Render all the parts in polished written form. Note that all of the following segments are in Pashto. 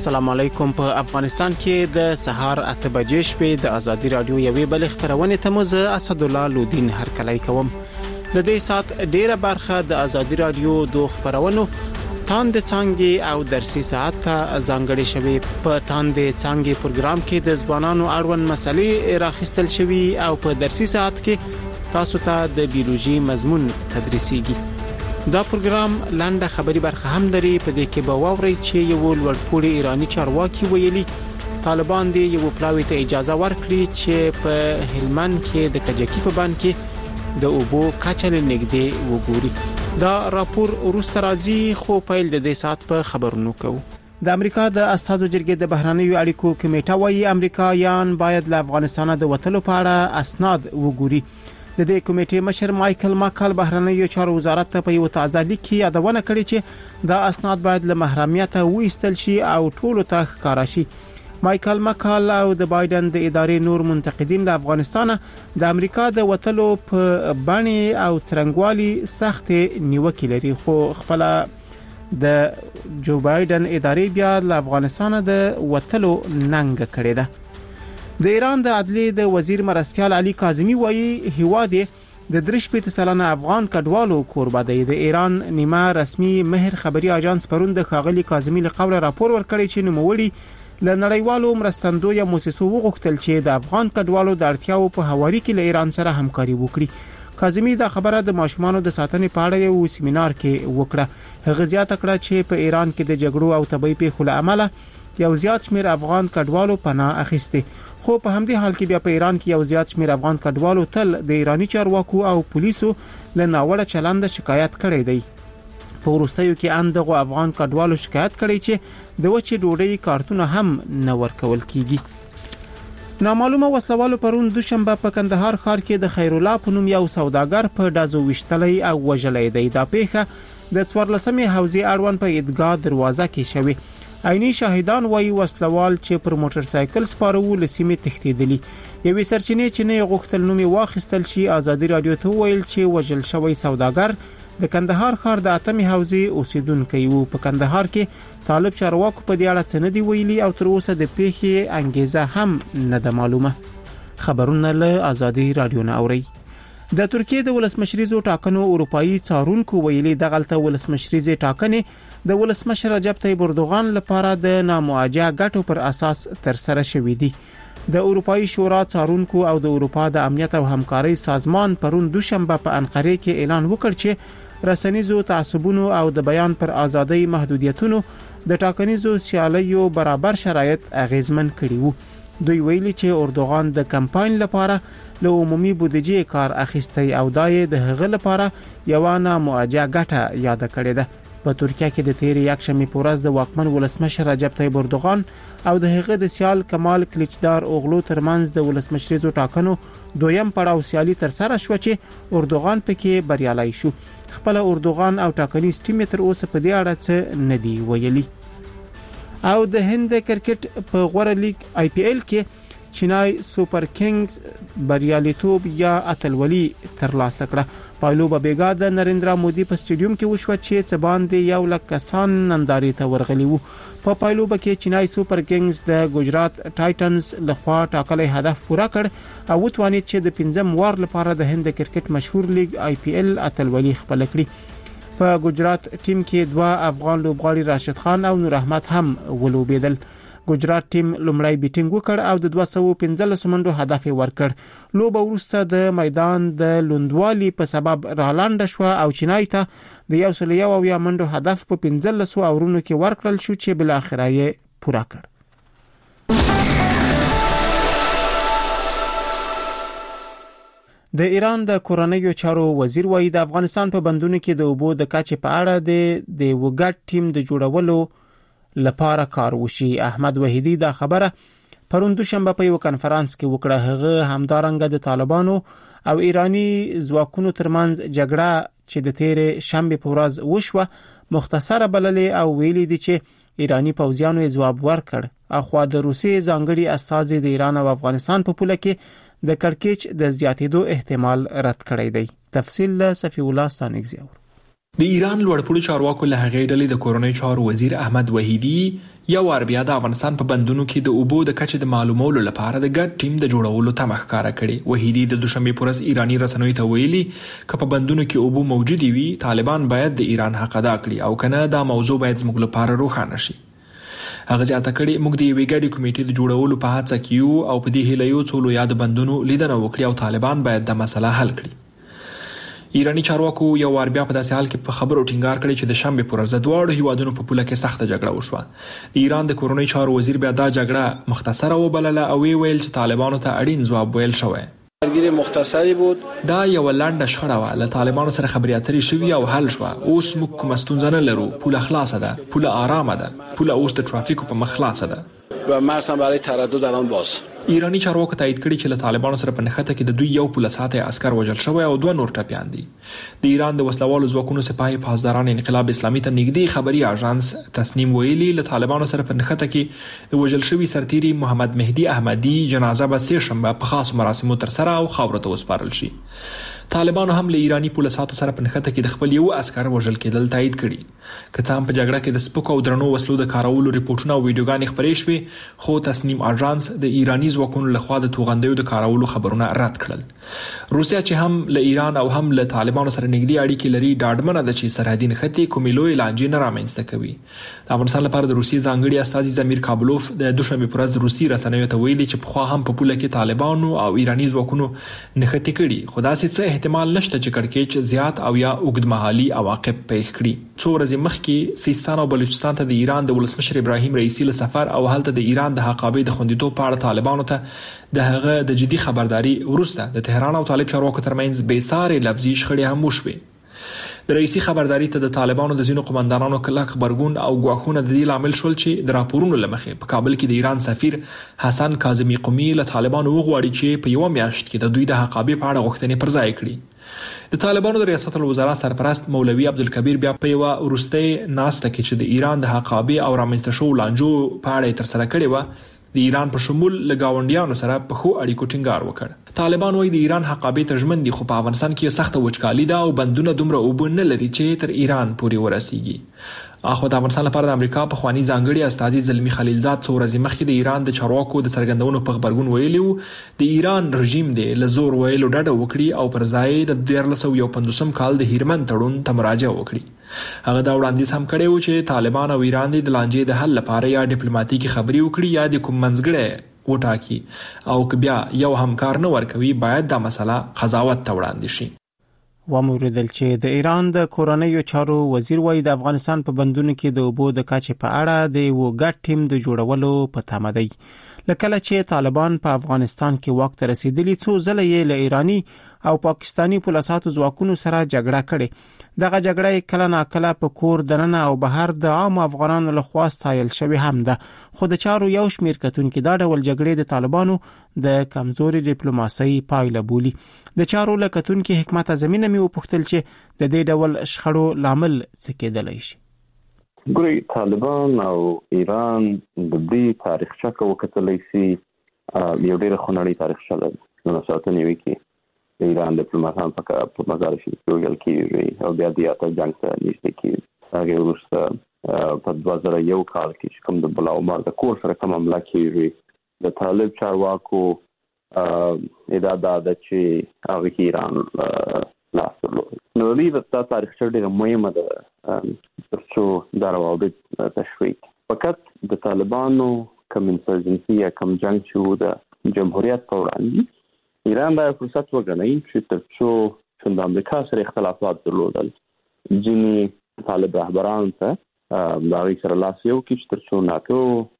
السلام علیکم. په افغانستان کې د سهار 8 بجې شپې د ازادي رادیو یوې بل خبرونه ته مزه اسد الله لودین هرکلی کوم. د دې سات ډیره برخه د ازادي رادیو د خبرونو تاند څنګه او درسي ساعت ته ځانګړي شوی. په تاند څنګه پروګرام کې د ځوانانو اړوند مسلې راخستل شوی او په درسي ساعت کې تاسو ته د بیولوژي مضمون تدریسيږي. دا پروګرام لاندې خبري برخه هم لري. په دې کې به واوري چې یو لوړپوړی ایرانی چارواکي ویلي طالبان دی یو پلاوی ته اجازه ورکړي چې په هلمند کې د کجکی په بان کې د اوبو کچل نګدي وګوري. دا راپور وروسته راځي خو پیل د دې سات په خبرونو کوو. د امریکا د اساسو جرګې د بهرانیو اړیکو کمیټه وايي امریکایان باید له افغانستان د وټلو په اړه اسناد وګوري. د دې کمیټې مشر مایکل ماکل بهرنیو چارو وزارت ته په یو تازه لیک کې یادونه کړې چې دا اسناد باید له محرمیت وایستل شي او ټولو ته ښکارا شي. مایکل ماکل او د بایدن د ادارې نور منتقدین د افغانستان د امریکا د وټلو په باندې او ترنګوالي سخت نیوکې لري خو خپل د جو بایدن ادارې بیا له افغانستان د وټلو ننګ کړی ده. د ایران د عدلیې د وزیر مرستیال علي کاظمی وایي هیواد د 3 سلنه افغان کډوالو کوربه دی. د ایران نیمه رسمي مهر خبري اژانس پرون د خاغلی کاظمی له قوله راپور ورکړی چې نوموړي له نړیوالو مرستندوی موسسو وغوښتل چې د افغان کډوالو د اړتیاو په حواله کې له ایران سره همکاري وکړي. کاظمی دا خبره د ماشومانو د ساتنې په اړه یو سیمینار کې وکړه. هغه زیاته کړه چې په ایران کې د جګړو او طبي پیښو له امله یو زیات شمیر افغان کډوالو پناه اخیسته خو په همدې حال کې بیا په ایران کې یو زیات شمیر افغان کډوالو تل د ایرانی چارواکو او پولیسو له ناوړه چلند شکایت کړی دی. په وروستیو کې اندغه افغان کډوالو شکایت کړی چې د وچې ډوډۍ کارتونه هم نه ورکول کیږي. نامعلومه وسلوالو پرون دوشنبه په کندهار ښار کې د خیر الله په نوم یو سوداګر په دازو وشتلې او وژلې دی. دا پیښه د 14مې حوزې اړوند په عیدګاه دروازه کې شوه. عیني شاهدان وایي وسلوال چې پر موټر سایکل سپارو لسیمه تختیدلی. یوې سرچینې چې نه غوښتل نومي واخیستل شي ازادي رادیو ته ویل چې وژل شوی سوداګر د کندهار ښار د 8مې حوزې اوسیدونکو وو. په کندهار کې طالب چارواکو په دې اړه څه نه دی ویلي او تر اوسه د پیښې انګیزه هم نه ده معلومه. خبرونه له ازادي رادیو نه اوري. د ترکیه د ولسمشریزو ټاکنو اروپאי څارونکو ویلي د غلطه ولسمشریزي ټاکنې د ولسمشر رجب طيب اردوغان لپاره د نامواجه ګټو پر اساس تر سره شوې دي. د اروپאי شورا څارونکو او د اروپا د امنیت او همکاري سازمان پرون دوشنبه په انقره کې اعلان وکړ چې رسنیزو تعصبونو او د بیان پر ازادۍ محدودیتونو د ټاکنیزو سیالیو برابر شرایط اغیزمن کړي وو. دوی ویلي چې اردوغان د کمپاین لپاره له عمومي بودیجې کار اخیستی او دای د هغه لپاره یو نامواجه ګټه یاد کړې ده. په ترکیه کې د تیر یکشنبه په ورځ د واکمن ولسمشر رجب طيب اردوغان او د هغه د سیال کمال کلیچدار اوغلو ترمنځ د ولسمشریزو ټاکنو دویم پړاو سیالي تر سره شو چې اردوغان پکې بریالي شو. خپل اردوغان او ټاکنیز ټیم تر اوسه په دې اړه څه نه دی ویلي. او د هند کرکټ په غوړه لیګ IPL کې چینای سوپر کینګز بریالیتوب یا اتلولي ترلاسه کړه. پایلو بیګا د نریندرا مودي په سټیډیوم کې وشو چې څه باندې 1 لک کسان ننداري ته ورغلي وو. په پایلو کې چینای سوپر کینګز د ګجرات ټایټنز لخوا ټاکلي هدف پوره کړ او وتوانید چې د 15م وار لپاره د هند کرکټ مشهور لیګ IPL اتلولي خپل کړي. په ګجرات ټیم کې 2 افغان لوبغاړي راشد خان او نور احمد هم ولوبېدل. ګجرات ټیم لومړی بیټینګ وکړ او د 215 منډو هدف ورکړ. لوبه وروسته د میدان د لوندوالي په سبب رالاند شو او چینای ته د 101 منډو هدف په 15 اورونو کې ورکړل شو چې بل اخر یې پوره کړ. د ایران د کورنیو چارو وزیر وایي د افغانستان په بندونو کې د اوبو د کچې په اړه د وګړ ټیم د جوړولو لپاره کار وشي. احمد وحیدی دا خبره پرون دوشنبه په یو کانفرنس کې وکړه. هغه همدارنګه د طالبانو او ایرانی ځواکونو ترمنځ جګړه چې د تیر شنبه په ورځ وشوه مختصره بللې او ویلي دي چې ایرانی پوځیانو یې ځواب ورکړ. اخوا د روسي ځانګړي استازي د ایران او افغانستان په پوله کې د کړکېچ د زیاتېدو احتمال رد کړی دی. تفصیل له صفی الله ستانګزیور. د ایران لوړپوړو چارواکو له هغې ډلې د کورنۍ چارو وزیر احمد وحیدي یو وار بیا د افغانستان په بندونو کې د اوبو د کچې د معلومولو لپاره د ګډ ټیم د جوړولو تمه ښکاره کړې. وحیدي د دوشنبې په ورځ ایراني رسنیو ته ویلي که په بندونو کې اوبو موجودې وي طالبان باید د ایران حق ادا کړي او کنه دا موضوع باید زموږ لپاره روښانه شي. هغه زیاته کړې موږ د یوې ګډې کمیټې د جوړولو په هڅه کې یو او په دې هیله یو څو لویو د بندونو لیدنه وکړي او طالبان باید د مسله حل کړي. ایرانی چارواکو یو وار بیا په داسې حال کې په خبرو ټینګار کړی چې د شنبې پر ورځ د دواړو هیوادونو په پوله کې سخته جګړه وشوه. د ایران د کورنۍ چارو وزیر بیا دا جګړه مختصره وبلله او ویل چې طالبانو ته اړین ځواب ویل شوی. درگیری مختصری بود. دا یو لنډه شخړه وه، له طالبانو سره خبرې اترې شوي او حل شوه. اوس موږ کومه ستونزه نه لرو، پوله خلاصه ده، پوله آرامه ده، پوله اوس د ټرافیکو په مخ خلاصه ده و مرز برای تردد الان باز. ایرانی چارواکو تایید کړي چې له طالبانو سره په نښته کې د دوی یو پوله ساتی عسکر وژل شوی او 2 نور ټپیان دي. د ایران د وسلوالو ځواکونو سپاهي پاسداران انقلاب اسلامي ته نږدې خبري اژانس تسنیم ویلي له طالبانو سره په نښته کې د وژل شوي سرتیري محمد مهدي احمدي جنازه به سه شنبه په خاص مراسمو تر سره او خاورو ته وسپارل شي. طالبانو هم له ایرانی پولیساتو سره په نښته کې د خپل یو عسکر وژل کېدل تایید کړي. که څه هم په جګړه کې د سپکو او درنو وسلو د کارولو ریپورتونه او ویډیوګانې خپرې شوې، خو تسنیم اژانس د ایرانی ځواکونو لخوا د توغندیو د کارولو خبرونه رد کړل. روسیا چې هم له ایران او هم له طالبانو سره نږدې اړیکې لري ډاډمنه ده چې سرحدي نښتې کومې لویې لانجې نه رامنځته کوي. د افغانستان لپاره د روسیې ځانګړي استازي زمیر کابلوف د دوشنبې په ورځ روسي رسنیو ته ویلي چې پخوا هم په پوله کې طالبانو او ایرانی ځواکونو نښتې کړي، خو داسې څه احتمال نشته چې کړکېچ زیات او یا اوږدمهالي عواقب پیښ کړي. څو ورځې مخکې سیستان او بلوچستان ته د ایران د ولسمشر ابراهیم رئیسي له سفر او هلته د ایران د حقابې د خوندیتوب په اړه طالبانو ته د هغه د جدي خبرداري وروسته د تهران او طالب چارواکو ترمنځ بېسارې لفظي شخړې هم وشوې. د رئیسي خبرداري ته د طالبانو د ځینو قومندانانو کلک غبرګون او ګواښونه د دې لامل شول چې د راپورونو له مخې په کابل کې د ایران سفیر حسن کاظمي قومي له طالبانو وغواړي چې په یوه میاشت کې د دوی د حقابې په اړه غوښتنې پر ځای کړي. د طالبانو د ریاست الوزرا سرپرست مولوي عبدالکبیر بیا په یوه وروستۍ ناسته کې چې د ایران د حقابې او رامنځته شوو لانجو په اړه یې ترسره کړې وه، د ایران په شمول له ګاونډیانو سره په ښو اړیکو ټینګار وکړ. طالبان وایي د ایران حقابې ته ژمن دي، خو په افغانستان کې یو سخته وچکالي ده او بندونه دومره اوبه نه لري چې تر ایران پورې ورسیږي. اخو د افغانستان لپاره د امریکا پخوانی ځانګړي استازي زلمی خلیلزاد څو ورځې مخکې د ایران د چارواکو د څرګندونو په غبرګون ویلي وو د ایران رژیم دی له زور ویلو ډډه وکړي او پر ځای د 1951 کال د هیرمن تړون ته مراجعه وکړي. هغه دا وړاندیز هم کړی و چې طالبان او ایران د لانجې د حل لپاره یا ډیپلوماټیکي خبرې وکړي یا د کوم منځګړی وټاکي او که بیا یو همکار نه ورکوي باید دا مسله قضاوت ته وړاندې شي. وموریدل چې د ایران د کورنیو چارو وزیر وایي د افغانستان په بندونو کې د اوبو د کچې په اړه د یو ګډ ټیم د جوړولو په تمه دی. لکه چې طالبان په افغانستان کې واک ته رسیدلی څو ځله یې له ایرانی او پاکستانی پولیساتو ځواکونو سره جګړه کړې. دغه جګړه کله ناکله په کور دننه او بهر د عام افغانانو لخوا ستایل شوی هم ده، خو د چارو یو شمیر کتونکو دا ډول جګړې د طالبانو د کمزوري ډیپلوماسۍ پایله بولي. د چارو لکتونکو حکمت زمينه مې وپوښتل چې د دې ډول شخړو لامل څه کېدلی شي. ګوري طالبان او ایران د دې تاریخچه کو کتلای شي یو ډېر خونړی تاریخچه لري. نو ساتنې وکي د ایران ډیپلوماټان په مزار شي یو کې او بیا د اته جنگ ته نږدې کې هغه وروسته په 2001 کال کې کوم د بلا عمر د کور سره کوم عمله کیږي د طالب چارواکو ادعا ده چې هغه ایران لاسلو نو دې د تاریخچه ډېر مهمه ده ترڅو دا روابط تشویق فقط د طالبانو کوم انسرجنسي یا کوم جنگ چې د جمهوریت په وړاندې ایران دا فرصت وګڼي چې ترڅو د امریکا سره اختلافات درلودل ځینې طالب رهبران ته دا غي سره لاس یو کې چې ترڅو ناتو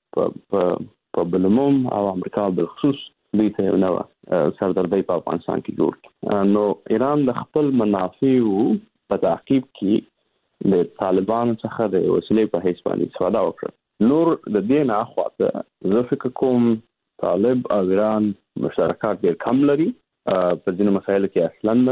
په بلموم او امریکا بالخصوص دوی ته نو سردردي په افغانستان کې جوړ نو ایران د خپل منافعو په تعقیب کې د طالبانو څخه د وسیلې په حیث باندې استفاده وکړه. نور د دې نه اخواته زه فکر کوم طالب او ایران مشترکات ډېر کم لري په ځینو مسایلو کې اصلا نه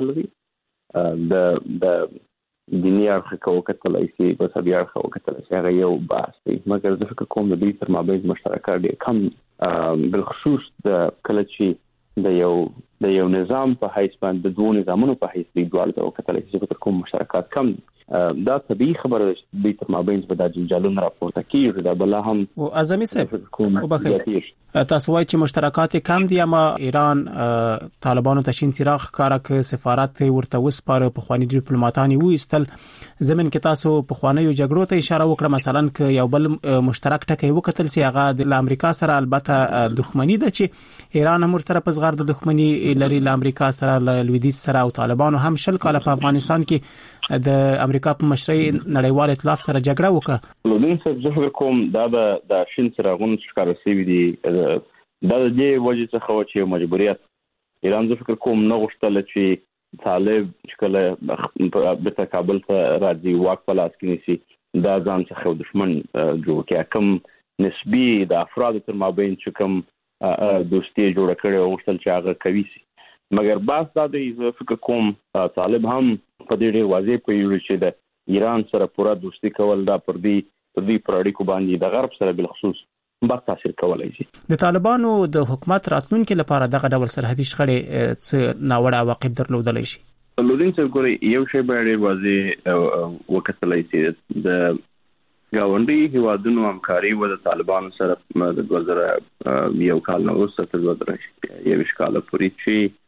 لري د دیني اړخ کوکتلای شي په سبي اړخ کوکتلای شي هغه یو بحث دی مګر زه فکر کوم د دې تر مابین مشترکات ډېر کم بالخصوص د کله چې د یو نظام په حیث باندې د دوه نظامونو په حیث دی دوه کوکتلای شي فکر کوم مشترکات کم دا طبيعي خبره ده چې د تر مابین په د جنجالونو راپورته کیږي دا بل هم او اعظمي صاحب وبخیر تاسو وایي چې مشترکات کم دي اما ایران طالبانو ته شین څراغ ښکارا ک سفارت ورته وسپاره په خواني ډیپلوماټانی وېستل زمين کې تاسو په خواني جګړو ته اشاره وکړه مثلا ک یو بل مشترک ټکی وکتل سی هغه د امریکا سره البته دښمنی ده چې ایران هم سره په زغر د دښمنی لري ل امریکا سره ل لویدیځ سره او طالبانو هم شل کاله په افغانستان کې د امریکا په مشرۍ نړیوال ائتلاف سره جګړه وکړه لودین څه زه کوم دا د شین سراغون ښکار شوی دی دا د دې وجه څخه چې مجبوریت ایران زه فکر کوم نه غوښتل چې طالب چې کله په کابل ته راځي واک په لاس کې نیسي دا ځان څخه دښمن جوړ کړي کوم نسبی د افراد تر مابین چې کوم دوستي جوړ کړي او غوښتل چې هغه کوي سي مګر باس دا د زه فکر کوم طالب هم په دې ډېر واضح کوي چې د ایران سره پوره دوستي کول دا پر دې پراړي کو باندې د غرب سره بل خصوص با تاثیر کولای شي د طالبانو د حکومت راتلونکو لپاره دغه ډول سرحدي شخړې څه ناوړه عواقب درلودلی شي لودین څه ګوري یو شی به ډېر واضح وکړلای شي د گاونډي هیوادونو همکاري و د طالبانو سره د 2000 یو کال نو وروسته تر 2021 کال پورې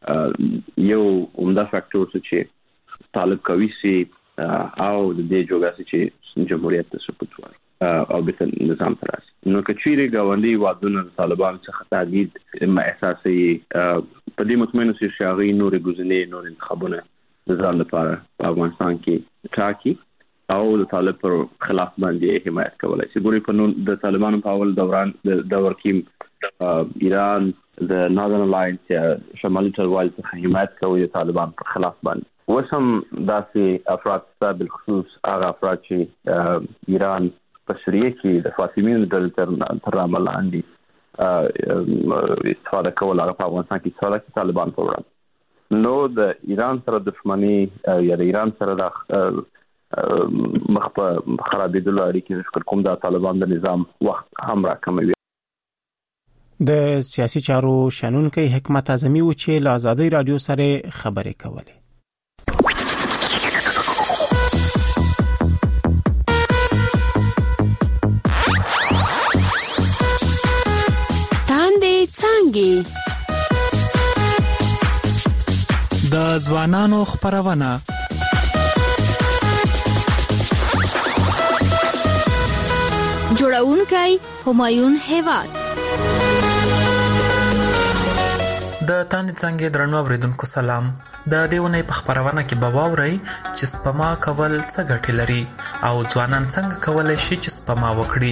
چې یو عمده فاکټور چې طالب کوي سي او د دې جوړاسي چې جمهوریت ته سقوط ورکړي او به نظام تراس نو کچيري گاونډي وادونه طالبان څخه تهدید ما احساسي په دې مطمئن سي شاغي نور غزنې نور انتخابونه د ځان لپاره په افغانستان کې ټاکي او د طالب پر خلاف باندې حمایت کولای شي ګوري په نو د طالبانو په اول دوران د دور کې ایران د ناردن الاینس یا شمالي ټلوال څخه حمایت کوي د طالبان پر خلاف باندې وسم داسې افراد بالخصوص هغه افراد چې ایران په سوریه کې د فاطمیون د تر عمل لاندې استفاده کول هغه په افغانستان کې استفاده کوي طالبان په وړاندې نو د ایران سره دښمنی یا د ایران سره د مخ په خرابېدلو اړیکې فکر کوم د طالبان د نظام وخت هم راکموي د سیاسي چارو شنونکي حکمت اعظمي و چې له آزادۍ رادیو سره خبرې کولې د ځوانانو خبرونه جوړونکي همایون هیواد د تاند څنګه درنو اوریدونکو سلام د دیونه په خبرونه کې به واوري چې سپما کول څه ګټه لري او ځوانان څنګه کولای شي چې سپما وکړي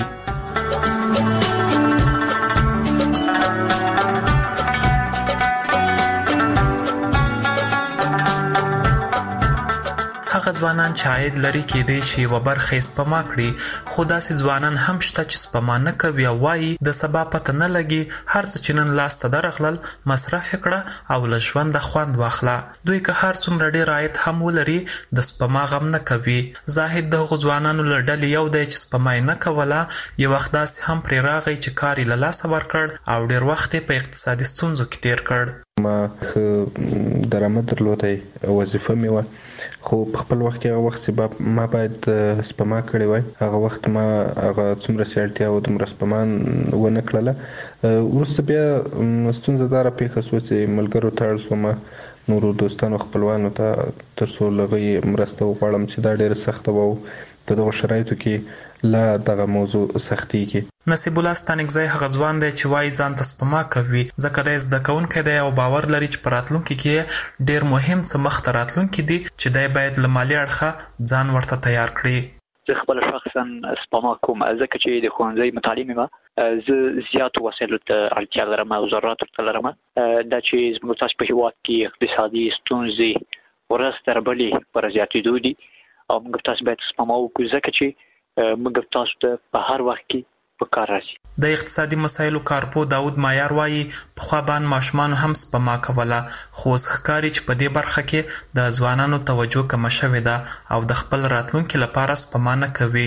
هغه ځوانان چې عاید لري کېدای شي و برخه سپما کړي خو داسې ځوانان هم شته چې سپما نه کوي او وايي د سبا پته نه لګي هر څه چې نن لاس ته درغلل مصرف کړه او له ژوند خوند واخله دوی که هر څومره ډیر عاید هم ولري د سپما غم نه کوي زاهد د ځوانانو له ډلې یو دی چې سپما نه کوله یو وخت داسې هم پرې راغی چې کار یې له لاسه ورکړ او ډیر وخت په اقتصادي ستونزو کې تیر کړ ما درآمد درلودای وظیفه مې و خو په خپل وخت کې هغه وخت سبب ما باید سپما کړی وای هغه وخت ما هغه څومره سیالتیا او د مرسپمان ونه کړله ورسته بیا ستونزه دار پیښه شو چې ملګرو تړل سوم نورو دوستانو خپلوانو ته ترڅو لغوي مرسته وغواړم چې دا ډېر سخت وو په دغه شرایطو کې لا دغه موضوع سختي کې نصیب الله ستانګزی هغه ځوان دی چې وایي ځان ته سپما کوي ځکه دی زده کوونکی دی او باور لري چې په راتلونکي کې ډېر مهم څه مخته راتلونکي دي چې دی باید له مالي اړخه ځان ورته تیار کړي زه خپل شخصا سپما کوم ځکه چې د ښوونځي متعلم یم زه زیاتو وسایلو ته اړتیا لرم او ضرورت ورته لرم دا چې زموږ تاسو په هېواد کې اقتصادي ستونزې ورځ تر بلې پر زیاتېدو دي او موږ تاسو باید سپما وکړو ځکه چې موږ تاسو ته په هر وخت کې په کار راځي د اقتصادي مسایلو کارپو داود مایار وایي پخوا باندې ماشومان هم سپما کوله خو اوس ښکاري چې په دې برخه کې د ځوانانو توجه کمه شوې ده او د خپل راتلونکي لپاره سپما نه کوي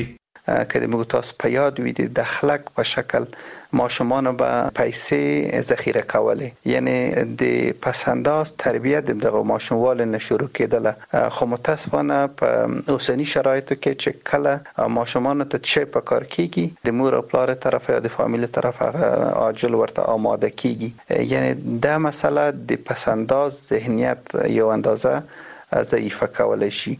که د موږ تاسو په یاد وي د اخلاق په شکل ماشومان به پیسې ذخیره کولې، یعنی د پسنداز تربیت دغه ماشوموال نه شروع کېدله. خو متاسفانه په اوسنی شرایطو کې چې کله ماشومان ته څه په کار کیږي د مور او پلار طرف یا د فامیل طرف هغه عاجل ورته آماده کیږي، یعنی دا مسئله د پسنداز ذهنیت یو اندازه ضعیفه کولای شي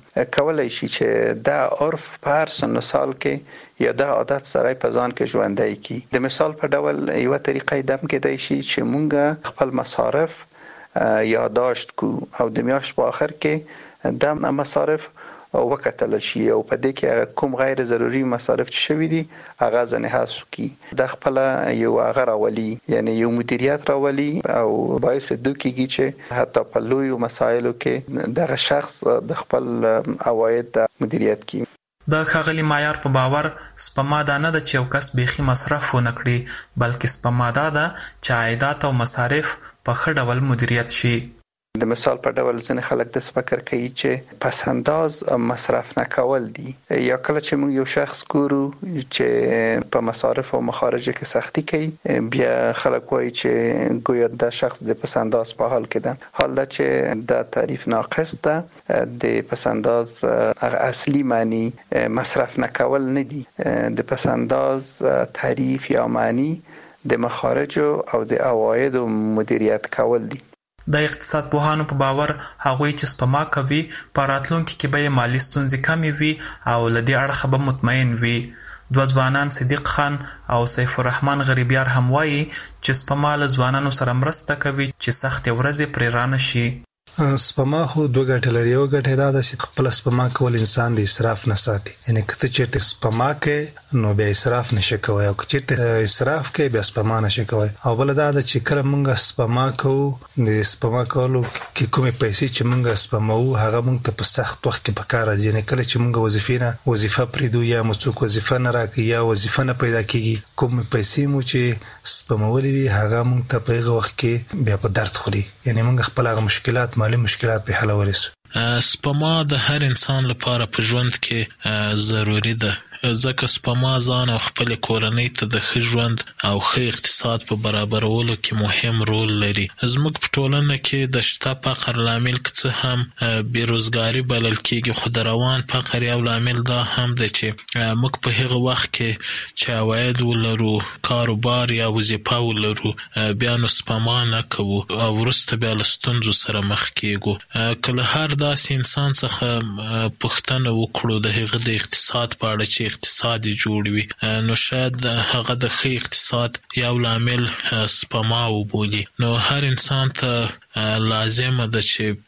چې دا عرف په هر سن سال کې یا دا عادت سره په ځان کې ژوندۍ کی. د مثال په ډول یو طریقې دم کېدای شي چې مونږ خپل مصارف یادداشت کو او د میاشت په اخر کې د مصارف وکتل شي او په دې کې کوم غیر ضروري مصارف چې شوي دي هغه ځنه حذف کی. د خپل یو هغه راولي، یعنی یو مدیریت راولي او باعث دوکیږي چې حتی په لوی مسایلو کې دغه شخص د خپل عواید مدیریت کی. د ښاغلي معیار په باور سپما دا نه ده چې یو کس بیخي مصرف ونه کړي، بلکې سپما دا ده چې عایدات او مصارف په ښه ډول مدیریت شي. د مثال په ډول ځینې خلک د فکر کوي چې پسنداز مصرف نه کول دي، یا کله چې موږ یو شخص ګورو چې په مصارف او مخارج کې سختی کوي بیا خلک وایي چې گویا د شخص د پسنداز په حال کې ده، حال دا چې د تعریف ناقص ده. د پسنداز اصلي معنی مصرف نه کول نه دي، د پسنداز تعریف یا معنی د مخارج او د عواید مدیریت کول دي. د اقتصاد پوهانو په باور هغوی چې سپما کوي په راتلونکي کې به مالي ستونزې کمې وي او له دې اړخه به مطمئن وي. دوه ځوانان صدیق خان او سیف الرحمن غریبیار هم وایي چې سپما له ځوانانو سره مرسته کوي چې سختې ورځې پرې رانه شي. سپما خو دوه ګټې لري. یو ګټه دا ده چې خپل سپما کول انسان د اسراف نه ساتي، یعنی کته چیرته سپما کې نو بیا اسراف نشي کوي او چیرته اسراف کې بیا سپما نشي کوي. او بل دا ده چې کله موږ سپما کوو د سپما کولو کې کومې پیسې چې موږ سپمو هغه موږ ته په سخت وخت کې پکاره دي، یعنی کله چې موږ وظیفه پریدو یا موږ وظیفه نه راکړي یا وظیفه نه پیدا کیږي، کوم پیسې مو چې سپمولې وي هغه موږ ته په هغه وخت کې بیا په درد خوري، یعنی موږ خپل هغه مشکلات مالی مشکلات په حل ورسو. سپما د هر انسان لپاره په ژوند کې ضروری ده، ځکه سپما ځان او خپل کورنۍ ته د ښه ژوند او ښه اقتصاد په برابرولو کې مهم رول لري. زموږ په ټولنه کې د شته فقر لامل څه هم بیروزګاری بلل کېږي، خو د روان فقر یو لامل دا هم ده چې موږ په هغه وخت کې چې عواید ولرو، کاروبار یا وظیفه ولرو، بیا نو سپما نه کوو او وروسته بیا له ستونزو سره مخ کېږو. کله هر داسې انسان څخه پوښتنه وکړو د هغه د اقتصاد په اړه چې اقتصاد جوړ وي، نو شاید هغه د ښه اقتصاد یو لامل سپما وبولي. نو هر انسان ته لازمه ده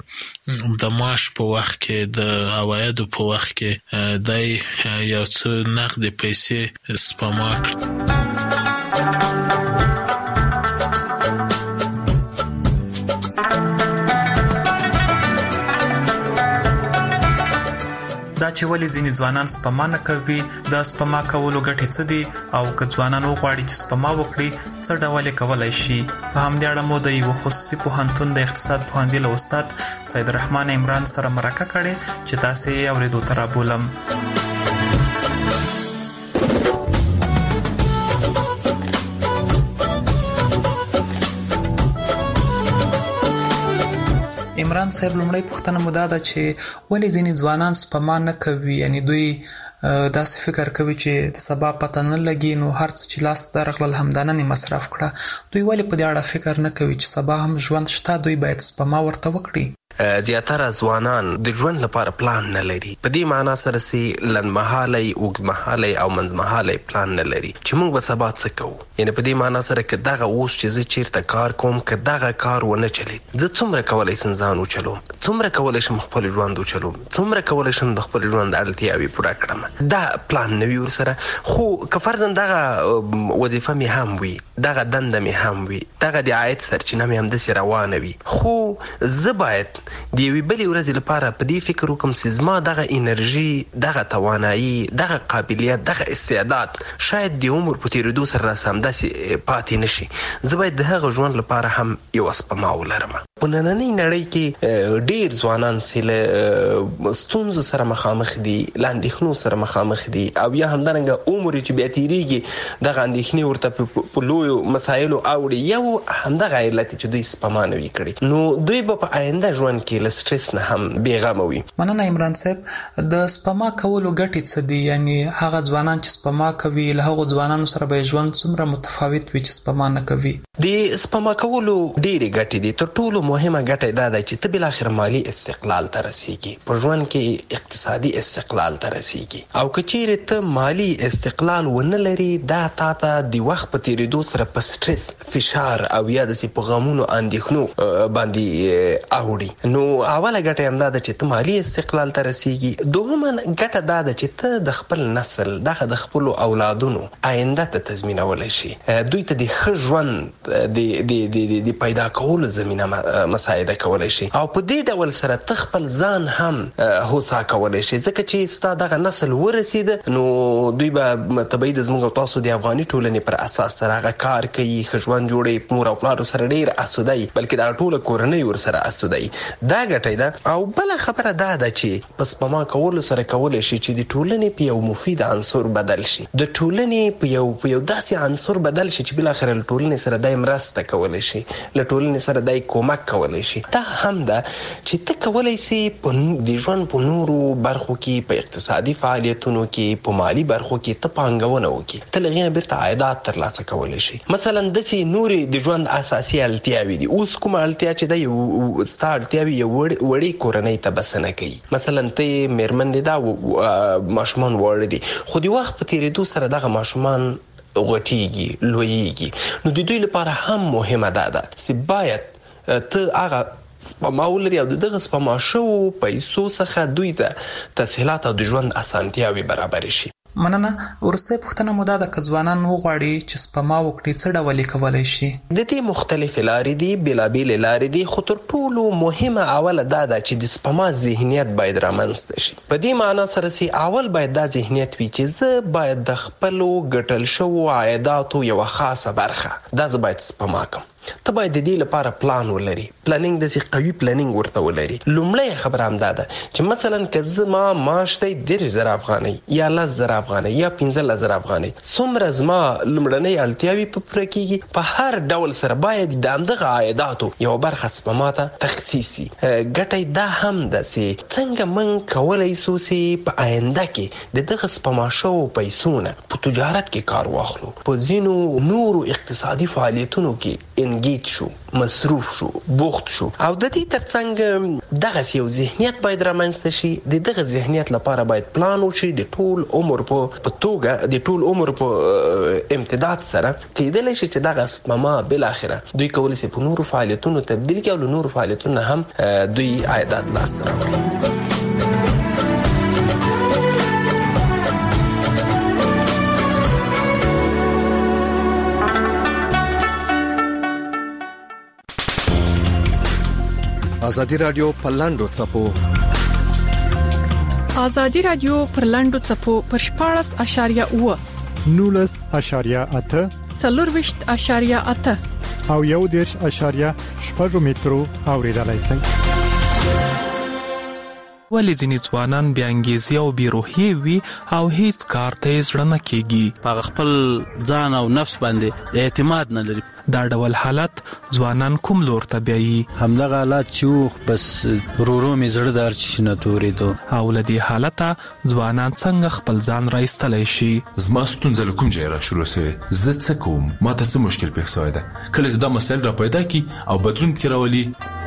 چې د معاش په وخت کې د عوایدو په وخت کې د یو څه نقد پیسې سپما کړي. دا چې ولې ځینې ځوانان سپما نه کوي، د سپما کولو ګټې څه دي او که ځوانان وغواړي چې سپما وکړي څه ډول یې کولی شي. په همدې اړه مو د یوه خصوصي پوهنتون د اقتصاد پوهنځي له استاد سید الرحمن عمران سره مرکه کړې چې تاسې یې اورېدو ته رابولم. عمران صاحب، لومړی پوښتنه مو دا ده چې ولې ځینې ځوانان سپما نه کوي، یعنی دوی داسې فکر کوي چې د سبا پته نه لګي نو هر څه چې لاس ته درغلل همدننه مصرف کړه. دوی ولې په دې اړه فکر نه کوي چې سبا هم ژوند شته، دوی باید سپما ورته وکړي؟ زیاتره ځوانان د ژوند لپاره پلان نه لري، په دې معنا سره چې لنډمهالی، اوږدمهالی او منځمهالی پلان نه لري چې موږ به سبا څه کوو. یعنی په دې معنا سره که دغه اوس چې زه چیرته کار کوم که دغه کار ونه چلید، زه څومره کولی شم ځان وچلوم، څومره کولی شم خپل ژوند وچلوم، څومره کولی شم د خپل ژوند اړتیاوې پوره کړم. دا پلان نه وي ورسره. خو که فرضاً دغه وظیفه مې هم وي، دغه دنده مې هم وي، دغه د عاید سرچینه مې همداسې روانه وي، خو زه باید د یوې بلې ورځې لپاره په دې فکر وکړم چې زما دغه انرژي، دغه توانایي، دغه قابلیت، دغه استعداد شاید د عمر په تېرېدو سره راسه همداسې پاتې نه شي. زه باید د هغه ژوند لپاره هم یوه سپما ولرم. په نننۍ نړۍ کې ډیر ځوانان سره ستونزو سره مخامخ دي، لاندېخنو سره مخامخ دي، او یا همدارنګه عمر چې بیا تیریږي دغه اندېښنې ورته په لویو مسایلو اوړي. یو همدغه علت چې دوی سپما نه وي کړي، نو دوی به په آینده ژوند کې له سټرس نه هم بېغمه وي. مننه عمران صاحب. د سپما کولو ګټې څه دي؟ یعنی هغه ځوانان چې سپما کوي له هغو ځوانانو سره به ژوند څومره متفاوت وي چې سپما نه کوي؟ د سپما کولو ډېرې ګټې دي. تر ټولو مهمه ګټه دا ده چې ته بالاخره مالي استقلال ته رسیږي، په ژوند کې اقتصادي استقلال ته رسیږي. او که چیرې ته مالي استقلال ونه لري، دا تا ته د وخت په تېرېدو سره په سټرس، فشار او یا داسې په غمونو اندېښنو باندې اوړي. نو اوله ګټه همدا ده چې ته مالي استقلال ته رسیږي. دوهمه ګټه دا ده چې ته د خپل نسل دغه د خپلو اولادونو آینده ته تضمینولی شي، دوی ته د ښه ژوند د پیدا کولو زمینه مساعده کولی شي، او په دې ډول سره ته خپل ځان هم هوسا کولی شي. ځکه چې ستا دغه نسل ورسېده نو دوی به طبیعي د زموږ او تاسو د افغاني ټولنې پر اساس سره هغه کار کوي، ښه ژوند جوړوي، مور او پلارو سره ډېر اسوده وي، بلکې دا ټوله کورنۍ ورسره اسوده وي. دا ګټه ده. او بله خبره دا ده چې په سپما کولو سره کولی شي چې د ټولنې په یو مفید عنصر بدل شي، د ټولنې په یو داسې عنصر بدل شي چې بالاخره له ټولنې سره دای مرسته کولی شي، له ټولنې سره دای کومک کولی شي. دا هم ده چې ته کولی سي د ژوند په نورو برخو کې، په اقتصادي فعالیتونو کې، په مالي برخو کې ته پانګونه وکړي، ته له هغې نه بیرته عایدات ترلاسه کولی شي. مثلا داسې نورې د ژوند اساسي اړتیاوې دي. اوس کومه اړتیا چې ده یو ستا اړتیاوې یو وړې کورنۍ ته بسنه کوي. مثلا ته مېرمن دې دا ماشومان واړه دي، خو د وخت په تېرېدو سره دغه ماشومان غټیږي، لویږي. نو د دوی لپاره هم مهمه ده چې باید ته هغه سپما ولري او دغه سپما شوو پیسو څخه دوی ته تسهیلات او د ژوند اسانتیاوې برابرې شي. مننه. وروستۍ پوښتنه مو دا ده که ځوانان وغواړي چې سپما وکړي څه ډول یې کولی شي؟ د دې مختلفې لارې دي، بېلابېلې لارې دي، خو تر ټولو مهمه اوله دا ده چې د سپما ذهنیت باید رامنځته شي. په دې معنا سره چې اول باید دا ذهنیت وي چې زه باید د خپلو ګټل شوو عایداتو یوه خاصه برخه دا زه باید سپما کړم. ته باید د دې لپاره پلان ولري، پلانینګ داسې قوي پلانینګ ورته ولري. لومړی خبره همدا ده چې مثلا که زما معاش دی 10,000 افغانۍ یا 10,000 افغانۍ یا 15,000 افغانۍ، څومره زما لومړنۍ اړتیاوې په پوره کېږي، په هر ډول سره باید د همدغه عایداتو یوه برخه سپما ته تخصیص شي. ګټه دا هم ده چې څنګه موږ کولی سو چې په آینده کې د دغه سپما شوو پیسو نه په تجارت کې کار واخلو، په ځینو نورو اقتصادي فعالیتونو کې انګیج شو، مصروف شو، بوخت شو. او د دې ترڅنګ دغه یو ذهنیت باید رامنځته شي. د دغه ذهنیت لپاره باید پلان وشي د ټول عمر په توګه، د ټول عمر په امتداد سره کېدلی شي چې دغه سپما بالاخره دوی کولی شي په نورو فعالیتونو تبدیل کړي او له نورو فعالیتونو هم دوی عایدات لاسته راوړي. ازادي رادیو په لاندو چپو ازادي رادیو پر لاندو چپو پر 14.8 19.8 24.8 او 1.8 مترو اوریدلای شئ. ولې ځینې ځوانان بې انګیزې او بې روحیې وي او هیڅ کار ته یې زړه نه کېږي، په خپل ځان او نفس باندې اعتماد نه لري. دا ډول حالت ځوانان کوم لور ته بیایي؟ همدغه حالت چې بس ورو مې زړه د هر څه نه تورېدو. او له دې حالته ځوانان څنګه خپل ځان را ایستلی شي؟ زما ستونزه له کوم ځایه را شروع سوې، زه څه کوم، ما ته څه مشکل پېښ سوی ده. کله چې دا مسایل را پیدا کړي او بدلون پکې راولي،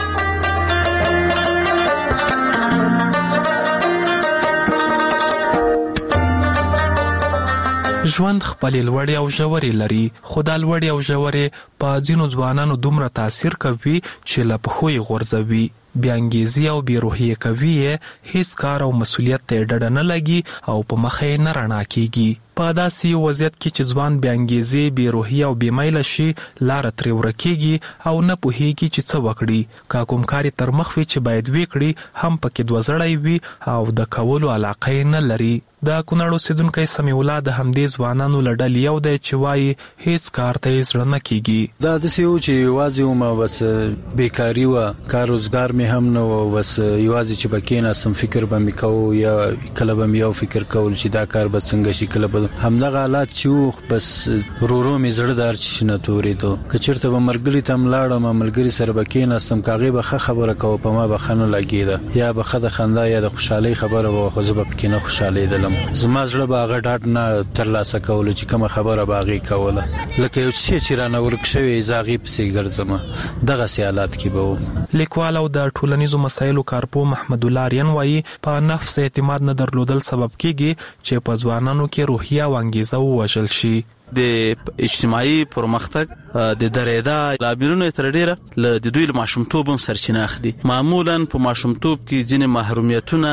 ژوند خپلې لوړې او ژورې لري، خو دا لوړې او ژورې په ځینو ځوانانو دومره تاثیر کوي چې له پښو یې غورځوي، بې انګیزې او بې روحیې کوي، هیڅ کار او مسؤلیت ته یې ډډه نه لګي او په مخه یې نه رڼا کېږي. په داسې وضعیت کې چې ځوان بې انګیزې، بې روحي او بې میله شي، لاره ترې ورکېږي او نه پوهېږي چې څه وکړي. که کوم کار یې تر مخ وي چې باید ویې کړي هم پکې دوزړی وي او د کولو علاقه یې نه لري. د کونړ اوسېدونکی سمیع الله د همدې ځوانانو له ډلې یو دی چې وایي هیڅ کار ته یې زړه نه کېږي. دا داسې و چې یوازې وم، بس بېکاري وه، کار روزګار مې هم نه و، بس یوازې چې به کېناستم فکر به مې کوو، یا کله به مې یو فکر کول چې دا کار به څنګه شي، کله به همدغه حالات چې و، بس ورو ورو مې زړه د هر څه نه تورېدو. که چېرته به ملګري ته هم لاړم، ملګري سره به کېناستم، که هغې به ښه خبره کوه په ما به ښه نه لګېده، یا به ښه د خندا یا د خوشحالۍ خبره به خو زه به پکې نه خوشحالېدلم. زما زړه به هغه ډاډ نه ترلاسه کولو چې کومه خبره به هغې کوله، لکه یو څه چې رانه ورک شوی زه هغې پسې ګرځم. دغسې حالات کې به وم. لیکوال او د ټولنیزو مسایلو کارپوه محمد الله آریان وایي په نفس اعتماد نه درلودل سبب کېږي چې په ځوانانو کې روحیه او انګیزه ووژل شي. د اجتماعي پرمختګ د درېدا لاملونه تر ډیره د دوی له ماشومتوب هم سرچینه اخلي. معمولا په ماشومتوب کې ځینې محرومیتونه،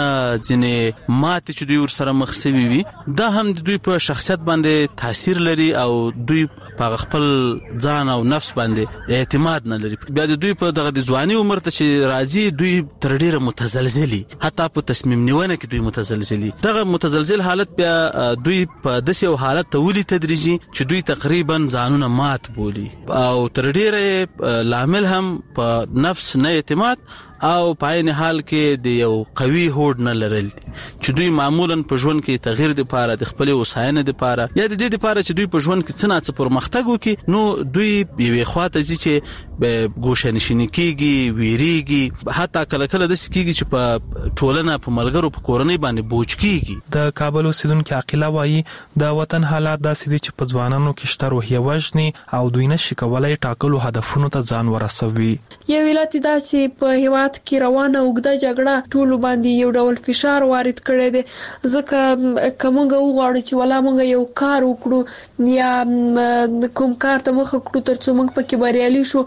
ځینې ماتې چې دوی ورسره مخ شوي وي، دا هم د دوی په شخصیت باندې تاثیر لري او دوی په خپل ځان او نفس باندې اعتماد نه لري. بیا د دوی په دغه د ځواني عمر ته چې راځي، دوی تر ډیره متزلزلي، حتی په تصمیم نیونه کې دوی متزلزلي. دغه متزلزل حالت بیا دوی په داسې یو حالت ته ولي تدریجي چې دوی تقریبا ځانونه مات بولي او تر ډیره لامل هم په نفس نه اعتماد او په عین حال کې د یو قوي هوډ نه لرل چې دوی معمولا په ژوند کې تغییر د پاره، د خپل وساینې د پاره، یا د دې د پاره چې دوی په ژوند کې څه نه څه پرمختګ وکړي، نو دوی یوې خواته ځي چې ګوشه نشیني کېږي، ویریږي، حتی کله کله داسې کېږي چې په ټولنه، په ملګرو، په کورنۍ باندې بوج کېږي. د کابل اوسېدونکي عقیله وایي د وطن حالات داسې دي چې په ځوانانو کې شته روحیه وژني او دوی نشي کولی ټاکلو هدفونو ته ځان ورسوي. یو علت دا چې په هیواد کې روانه اوږده جګړه ټولو باندې یو ډول فشار وارد کړی دی، ځکه که موږ وغواړو چې ولا موږ یو کار وکړو یا کوم کار ته مخه کړو تر څو موږ پکې بریالي شو،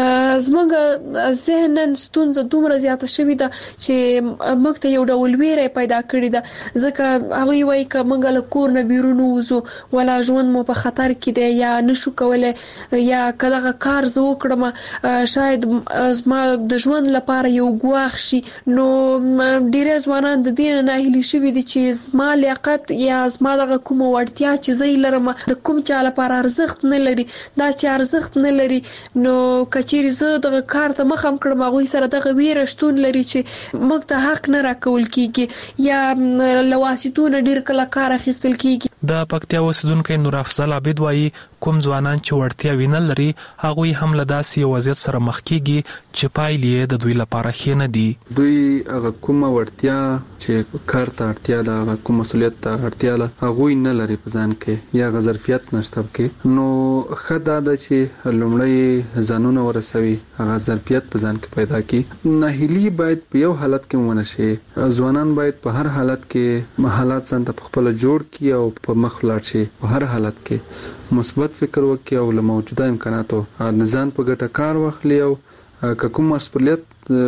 زموږ ذهناً ستونزه دومره زیاته شوې ده چې موږ ته یو ډول ویره پیدا کړې ده، ځکه هغوی وایي که موږ له کور نه بیرون ووځو ولا ژوند مو په خطر کې دی یا نشو کولی، یا که دغه کار زه وکړم شاید زما د ژوند لپاره یو ګواښ شي. نو ډېری ځوانان د دې نه ناهیلي شوي دي چې زما لیاقت یا زما دغه کومه وړتیا چې زه یې لرم د کوم چا لپاره ارزښت نه لري. دا چې ارزښت نه لري، نو که چیرې زه دغه کار ته مخ هم کړم، هغوی سره دغه ویره شتون لري چې موږ ته حق نه راکول کېږي یا له واسطو نه ډېر کله کار اخیستل کېږي. د پکتیا اوسېدونکی نور افضل عابد وایي کوم ځوانان چې وړتیاوې نه لري هغوی هم له داسې یو وضعیت سره مخ کېږي چې پایلې یې د دوی لپاره ښې نه دي. دوی هغه کومه وړتیا چې کار ته اړتیا ده، هغه کوم مسؤلیت ته اړتیا ده، هغوی نه لري په ځان کې، یا هغه ظرفیت نشته پکې. نو ښه دا ده چې لومړی ځانونه ورسوي، هغه ظرفیت په ځان کې پیدا کړي. ناهیلي باید په یو حالت کې ونه شي. ځوانان باید په هر حالت کې حالات ځان ته خپل جوړ کړي او په مخ لاړ شي. په هر حالت کې مثبت فکر وکړي او له موجوده امکاناتو ځان په ګټه کار واخلي او که کوم مسؤلیت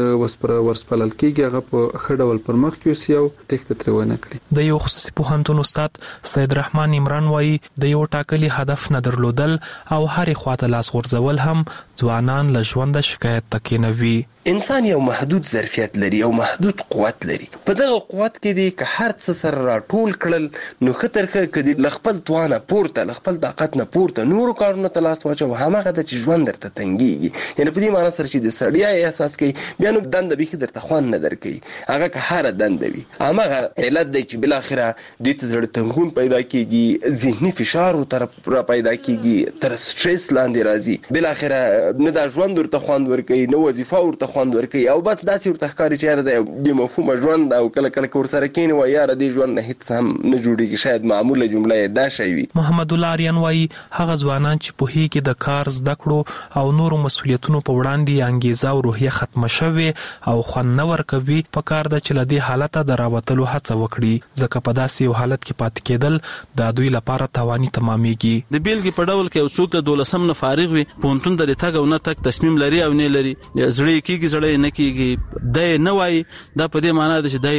ورسپارل کېږي هغه په ښه ډول پر مخ یوسي او تېښته ترې ونه کړي. د یو خصوصي پوهنتون استاد سید رحمان عمران وایي د یو ټاکلي هدف نه درلودل او هرې خواته لاس غورځول هم ځوانان له ژونده شکایت ته کېنوي. انسان یو محدود ظرفیت لري او محدود قوت لري. په دغه قوت کې دی که هر څه سره راټول کړل نو ښه تر ښه که دی له خپل توانه پورته، له خپل طاقت نه پورته نورو کارونو ته لاس واچوه، هماغه ده چې ژوند درته تنګېږي. یعنې په دې معنا سره چې د ستړیا احساس کوي، بیا نو دنده بیخي درته خوند نه درکوي، هغه که هره دنده وي. هماغه علت دی چې بالاخره دوی ته زړه تنګون پیدا کېږي، ذهني فشار ورته را پیدا کېږي، تر سټرس لاندې راځي، بالاخره نه دا ژوند ورته خوند ورکوي، نه وظیفه ورته خوند ورکوي، او بس داسې ورته ښکاري چې یاره دا یو بې مفهومه ژوند، او کله کله که ورسره کېني وایي یاره دې ژوند نه هېڅ هم نه جوړېږي. شاید معموله جمله یې دا شی وي. محمد الله آریان وایي هغه ځوانان چې پوهېږي د کار، زده کړو او نورو مسؤلیتونو په وړاندې انګیزه او روحیه ختمه شوې او خوند نه ورکوي، په کار ده چې له دې حالته د راوتلو هڅه وکړي، ځکه په داسې یو حالت کې پاتې کېدل د دوی لپاره تاواني تمامېږي. د بیلګې په ډول کې یو څوک د 12 نه فارغ وي، پوهنتون ته د تګ او نه تګ تصمیم لري او نه لري، زړه یې کېږي زړه یې نه کېږي، دی نه وایي، دا په دې معنا ده چې دی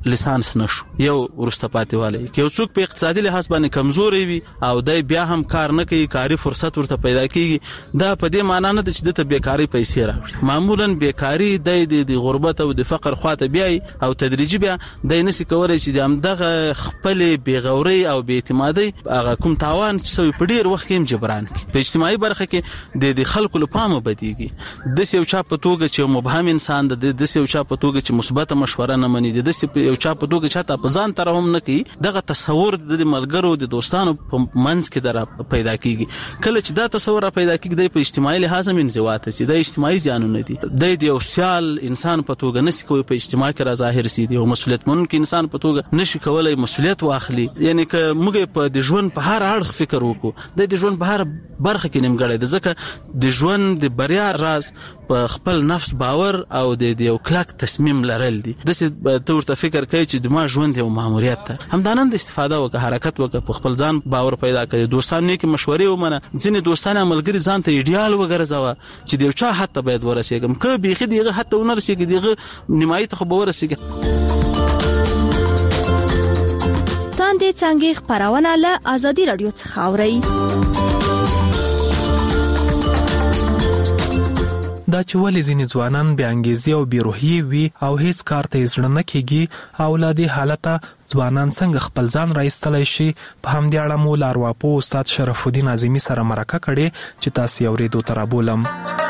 لیسانس نشو یو ورسته پاتېوالی کې یو څوک په اقتصادي لحاظ باندې کمزوري وي او دای بیا هم کار نه کوي کاري فرصت ورته پیدا کیږي دا په دې معنی نه ده چې د بیکاری پیسې راوړي معمولا بیکاری د غربت او د فقر خواته بیاي او تدریجي بیا د نسی کولای چې د همدغه خپل بیغوري او بې اعتمادي هغه کوم تاوان چې په ډیر وخت کې جبران کوي په اجتماعي برخه کې د خلکو له پامه بدیږي د یو چا په توګه چې مبهم انسان د یو چا په توګه چې مثبت مشوره نه مني د یو چا په توګه چې تا په ځان تر هم نه کوي دغه تصور د ملګرو د دوستانو په منځ کې در پیدا کیږي کله چې دا تصور پیدا کیږي په اجتماعي لحاظ من زوات سي د اجتماعي زیانونه دي د یو سیال انسان په توګه نشي کوي په اجتماع کې را ظاهر سي دی او مسؤلیت منونکي انسان په توګه نشي کولای مسؤلیت واخلي یعنی که موږ په د ژوند په هر اړخ فکر وکړو د ژوند په هر برخه کې نیمګړی د ځکه د ژوند د بریا راز په خپل نفس باور او د یو کلک تصمیم لرل دي د څه تور ته فکر کوي چې د ما ژوند یو ماموریت ده همدانند استفاده وکړه حرکت وکړه په خپل ځان باور پیدا کړي دوستانو کې مشورې ومنه ځینې دوستانه عملګری ځان ته ایډیال وګرځوه چې د یو چا حتی باید ورسېږم که بیخي دیغه حتی ونرسېږي دیغه نیمایي ته خو به ورسېږي تاندې څنګه خبرونه له آزادي رادیو څخه اورئ دا چې ولې ځینې ځوانان بې انګیزې او بې روحیې وي او هیڅ کار ته یې زړه نه کېږي او له دې حالته ځوانان څنګه خپل ځان راایستلی شي په همدې اړه مو له ارواپوه استاد شرف الدین اعظمي سره مرکه کړې چې تاسې یې اورېدو ته رابولم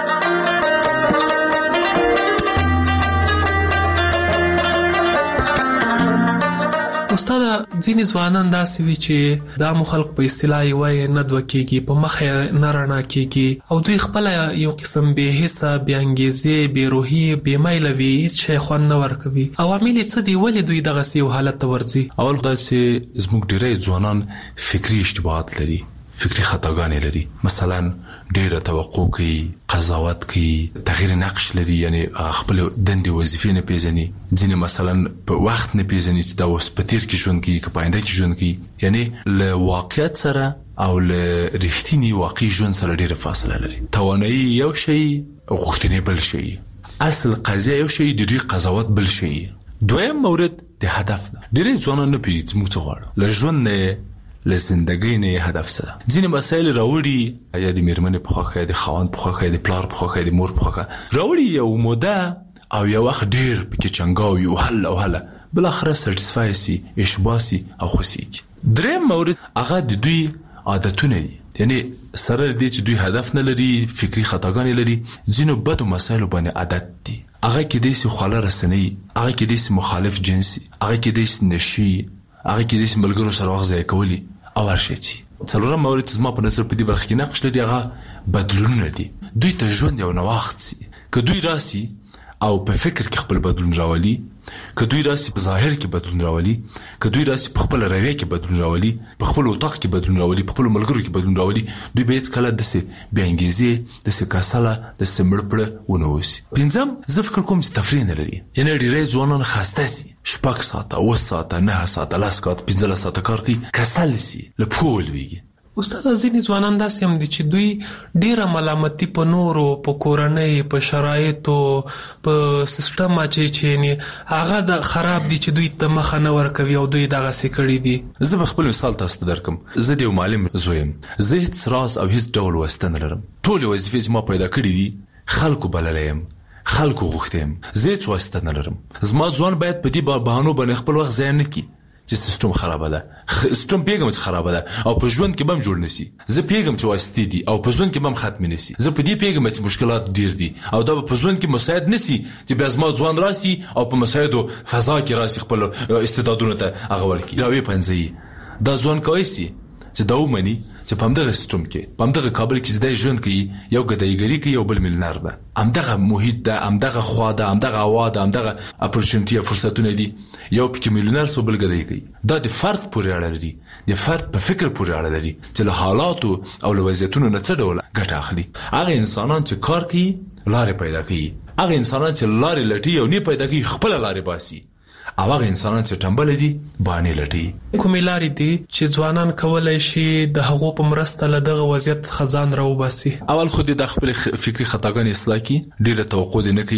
استاد ځینې ځوانان داسې وي چې دا مو خلک په اصطلاح یې نه دوه کېږي په مخ یې نه رڼا کېږي او دوی خپله یو قسم بې حسه بې انګیزې بې روحي بې میله وي هېڅ شی خوند نه ورکوي عوامل یې څه دي ولې دوی دغسې یو حالت ته ورځي اول دا چې زموږ ډېری ځوانان فکري اشتباهات لري فکری خطاګانې لري مثلا ډېره توقع کوي قضاوت کوي تغییر نقش لري یعنی خپل دندې وظیفې نه پیژني ځینې مثلا په وخت نه پیژني چې دا اوس په تیر کې ژوند کوي که په آینده کې ژوند کوي یعنی له واقعیت سره او له رښتیني واقعي ژوند سره ډېره فاصله لري توانایي یو شی غوښتنې بل شی اصل قضیه یو شی د دوی قضاوت بل شی دویم مورد د هدف ده ډېری ځوانان نه پوهېږي موږ څه غواړو له ژوند نه له زندګۍ نه هدف څه ده ځینې مسایل راوړي یا د میرمنې په خوښه یا د خاوند په خوښه یا د پلار په خوښه یا د مور په خوښه راوړي یو موده او یو وخت ډېر پکې چنګاوي او هله بالاخره سټسفای سي اشباه سي او خوښیږي دریم مورد هغه د دوی عادتونه دي یعنی سره دې چې دوی هدف نه لري فکری خطاګانې لري ځینو بدو مسایلو باندې عادت دي هغه کې دې سي خاله رسنۍ هغه کې دې سي مخالف جنسي هغه کې دې سي نشي هغه کې دې سي ملګرو سره وخت ضایع کولی او ورشي څلورم مورد زما په نظر په دې برخه کې نقش لري هغه بدلونونه دي دوی ته ژوند یو نوښت سي که دوی راسي او په فکر کې خپل بدلون راولي که دوی راسي په ظاهر کې بدلون راولي که دوی راسي په خپل رویه کې بدلون راولي په خپل اتاق کې بدلون راولي په خپل ملګرو کې بدلون راولي دوی به هیڅ کله داسې بې انګیزې داسې کسله داسې مړ پړه ونه اوسي پنځم زه فکر کوم چې تفریح نه لري یعنې ډېری ځوانان خسته سي 6 ساعته 8 ساعته 9 ساعته 10 ساعته 15 ساعته کار کوي کسل سي له پښو ولوېږي استاد ځینې ځوانان داسې هم دي چې دوی ډېره ملامتي په نورو په کورنۍ په شرایطو په سیستم اچوي چې هغه د خراب دي چې دوی ته مخه نه ورکوي او دوی دغسې کړي دي زه به خپل مثال تاسو ته درکم زه د یو معلم زوی یم زه هېڅ راز او هېڅ ډول واسطه نه لرم ټولې وظیفې چې ما پیدا کړي دي خلکو بللی یم خلکو غوښتی یم زه هېڅ واسطه نه لرم زما ځوان باید په دې بهانو باندې خپل وخت ضایع نه کړي چې سیستم خرابه ده سیستم پیغام چې خرابه ده او په ژوند کې به هم جوړ نشي زه پیغام چې واسطې دي او په ژوند کې به هم ختم نشي زه په دې پیغام چې مشکلات ډیر دي او دا په ژوند کې مساعد نشي چې بیا زما ځوان راسي او په مساعدو فضا کې راسي خپل استعدادونه ته هغه ورکړي راوي پنځي دا ځوان کوي چې دا ومني چې په همدغه سیستم کې په همدغه کابل کې زده ژوند کوي یو ګدایګري کوي یو بل ملنار ده همدغه محیط ده همدغه خوا ده همدغه هوا ده همدغه اپورچونټي فرصتونه دي یو پکې ملنار سو بل ګدای کوي دا د فرد پورې اړه لري د فرد په فکر پورې اړه لري چې له حالاتو او له وضعیتونو نه څه ډول ګټه اخلي هغه انسانان چې کار کوي لارې پیدا کوي هغه انسانان چې لارې لټي او نه پیدا کوي خپل لارې باسي او هغه انسانان چې ټمبل دي باندې لټي کومې لارې دي چې ځوانان کولای شي د هغو په مرسته له دغه وضعیت څخه ځان راوباسي اول خو د خپل فکری خطاګانې اصلاح کړي ډېره توقع نه کوي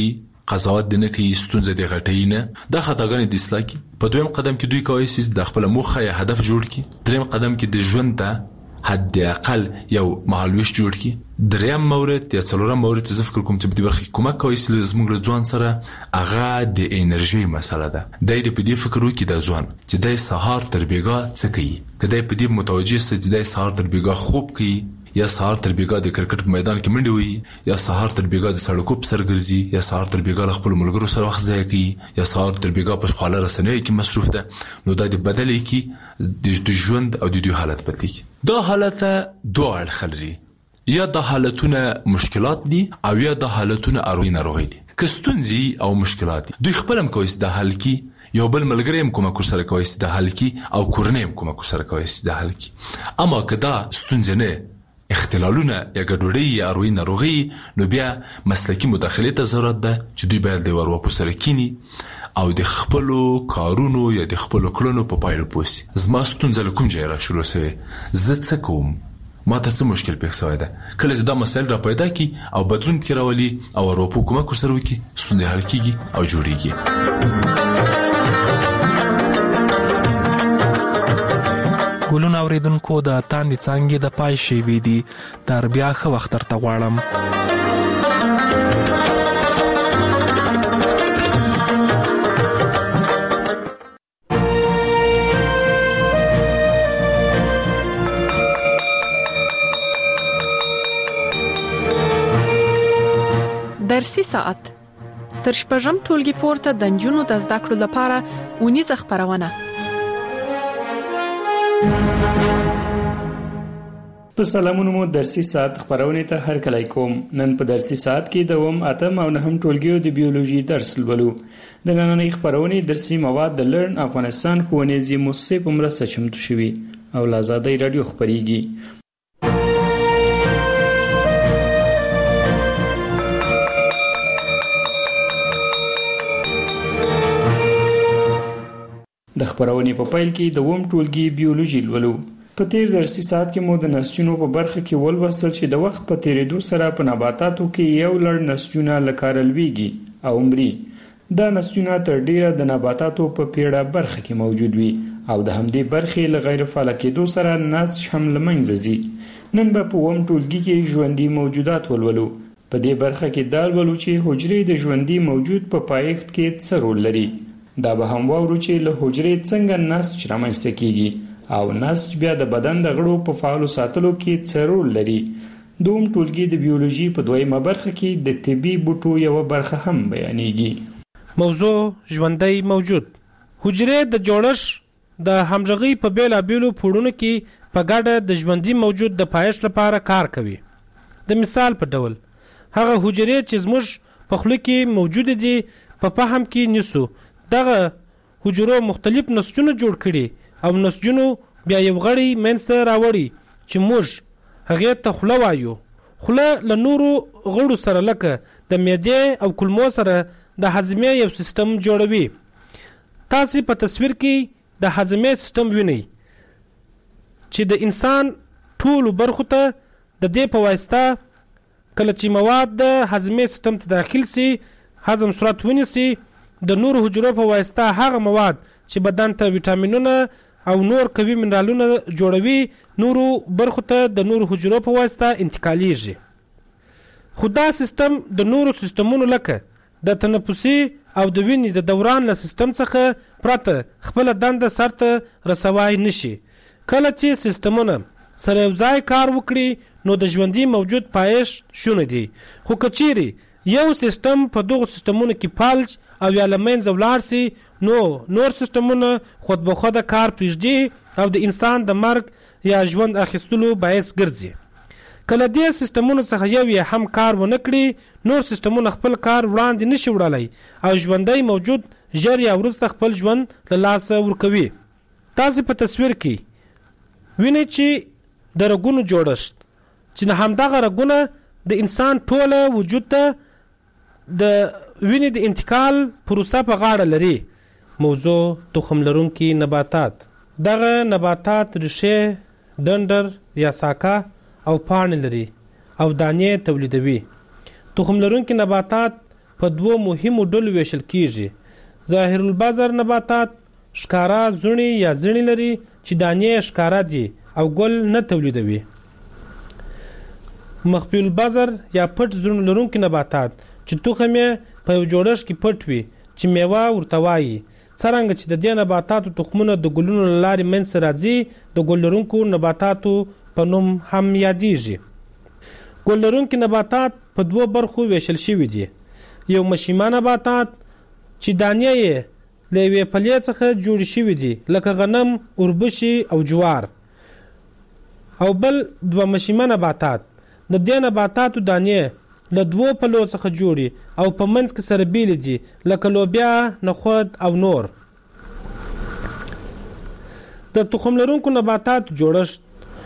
قضاوت نه کوي ستونزه دی غټي نه دا خطاګانې د اصلاح کی په دویم قدم کې دوی کوي چې د خپل موخه یا هدف جوړ کی دریم قدم کې د ژوند ته حد اقل یو مهالويش جوړ کی دریم مورد یا څلورم مورد چې فکر کوم چې په دې برخه کې کومک کوي چې زموږ له ځوان سره هغه د انرژي مسله ده د دې په دې فکر وکړي د ځوان چې د سهار تر بیګا څه کوي کله په دې متوجه سي چې د سهار تر بیګا خوب کوي یا سهار تر بیګا د کرکټ په میدان کې منډه وي یا سهار تر بیګا د سړکو په سر ګرځي یا سهار تر بیګا خپل ملګرو سره وخت ضایع کوي یا سهار تر بیګا په خواله رسنیو کې مصروف ده نو د بدلې کې د ژوند او د دوی حالت بدلی کی دا حالت دوه اړخ لري یا د حالتونه مشکلات دي او یا د حالتونه اروي ناروغي دي کستونزي او مشکلات دوی خپلم کوي د حل کی یو بل ملګری هم کومه سره کوي د حل کی او کورنۍ هم کومه سره کوي د حل کی اما کدا ستونزه اختلالونه یا ګډوډي یا اروي ناروغي نو بیا مسلکی مداخله ته ضرورت ده چې دوی باید د ورو سره کینی او د خپل کارونو یا د خپل کړنو په پایله پوسی زما ستونزه کوم ځای را شروع شوه زه څه کوم ما ته څه مشکل پېښ شوی ده کله چې دا مسایل را پیدا کی او بدلون کې راولي او ورو کومه سره وکي ستونزه حل کیږي او جوړیږي ګلون اوریدونکو د تاندې څنګه د پای شی وی دي تر بیا خو وخت تر غواړم درسي ساعت تر شپږم ټولګي پورته د نجونو د زده کړو لپاره ونیزه خبرونه په سلامونو مو درسي ساعت خبرونه ته هر کله کوم نن په درسي ساعت کې دوم اتم او نهم ټولګیو د بیولوژي درس لولو د نننۍ خبرونه درسي مواد د لرن افغانستان ښوونیزي مؤسسې په مرسته چمتو شوي او له آزادۍ رادیو خبريږي د خبرونه په پیل کې دوم ټولګي بیولوژي لولو په تیر درسي ساعت کې مو د نسجونو په برخه کې ولوستل چې د وخت په تیریدو سره په نباتاتو کې یو لړ نسجونه لکارلويږي او مري دا نسجونه تر ډیره د نباتاتو په پیړه برخه کې موجود وي او د همدې برخې له غیر فعال کېدو سره نسج هم لمنځه ځي نن به په وم ټولګي کې ژوندۍ موجودات ولولو په دې برخه کې دا ولولو چې حجرې د ژوندۍ موجود په پایښت کې څه رول لري دا به هم واورو چې له حجرې څنګه نسج رامنځته کیږي او نسج بیا د بدن د غړو په فعال ساتلو کې څه رول لري دوم ټولګي د بیولوژي په دویمه برخه کې د طبي بوټو یو برخه هم بیانېږي موضوع ژوندۍ موجود حجرې د جوړښت د همغږي په بیلابېلو پوړونو کې په ګډه د ژوندۍ موجود د پایښت لپاره کار کوي د مثال په ډول هغه حجرې چې زموږ په خوله کې موجود دي په فهم کې نیسو دغه حجرو مختلف نسجونه جوړ کړي او نسجونو بیا یو غړی منځته راوړي چې موږ هغه ته خوله وایو خوله له نورو غړو سره لکه د معدې او کولمو سره د هضمي یو سیستم جوړوي تاسو په تصویر کې د هضمي سیستم وینئ چې د انسان ټول برخو ته د دې په واسطه کله چې مواد د هضمي سیستم ته داخل سي هضم صورت ونیسي د نور حجرو په واسطه هغه مواد چې بدن ته ویټامینونه او نور قوي منرالونه جوړوي نورو برخو ته د نور حجرو په واسطه انتقالېږي خو دا سیستم د نورو سیستمونو لکه د تنفسي او د وینې د دوران له سیستم څخه پرته خپل دنده سرته رسوای نشي کله چې سیستمونه سره یو ځای کار وکړي نو د ژوندۍ موجود پایښت شونه دي خو کچيري یو سیستم په دغه سیستمونو کې فالج او یا لمنځه ولاړ سي نو نور سیستمونه خود به خود کار پرېږدي او د انسان د مرګ یا ژوند اخیستلو باعث ګرځي کله دې سیستمونو څخه یو یې هم کار ونه کړي نور سیستمونه خپل کار وړاندې نشي وړلای او ژوندۍ موجود ژر یا وروسته خپل ژوند له لاسه ورکوي تاسو په تصویر کې وینئ چې د رګونو جوړښت چې همدغه رګونه د انسان ټوله وجود ته د وینې د انتقال پروسه په غاړه لري موضوع تخم لرونکي نباتات دغه نباتات ریښې ډنډر یا ساکه او پاڼې لري او دانې تولیدوي تخم لرونکي نباتات په دوو مهمو ډلو ویشل کیږي. ظاهر البصر نباتات ښکارا زړي یا زړي لري چې دانې ښکارا دي او ګل نه تولیدوي. مخفي البصر یا پټ زړي لرونکي نباتات چې تخم یې په یو جوړښت کې پټ وي چې میوه ورته وایي. څرنګه چې د دې نباتاتو تخمونه د ګلونو له لارې منځته راځي د ګل لرونکو نباتاتو په نوم هم یادیږي. ګل لرونکي نباتات په دوو برخو ویشل شوي دي. یو مشیمه نباتات چې دانې یې له یوې پلې څخه جوړې شوي دي لکه غنم، اوربشې او جوار. او بل دوه مشیمه نباتات د دې نباتاتو دانې له دوو پلو څخه جوړي او په منځ کې سره بیل دي لکه لوبیا، نخود او نور. د تخم لرونکو نباتات جوړښت.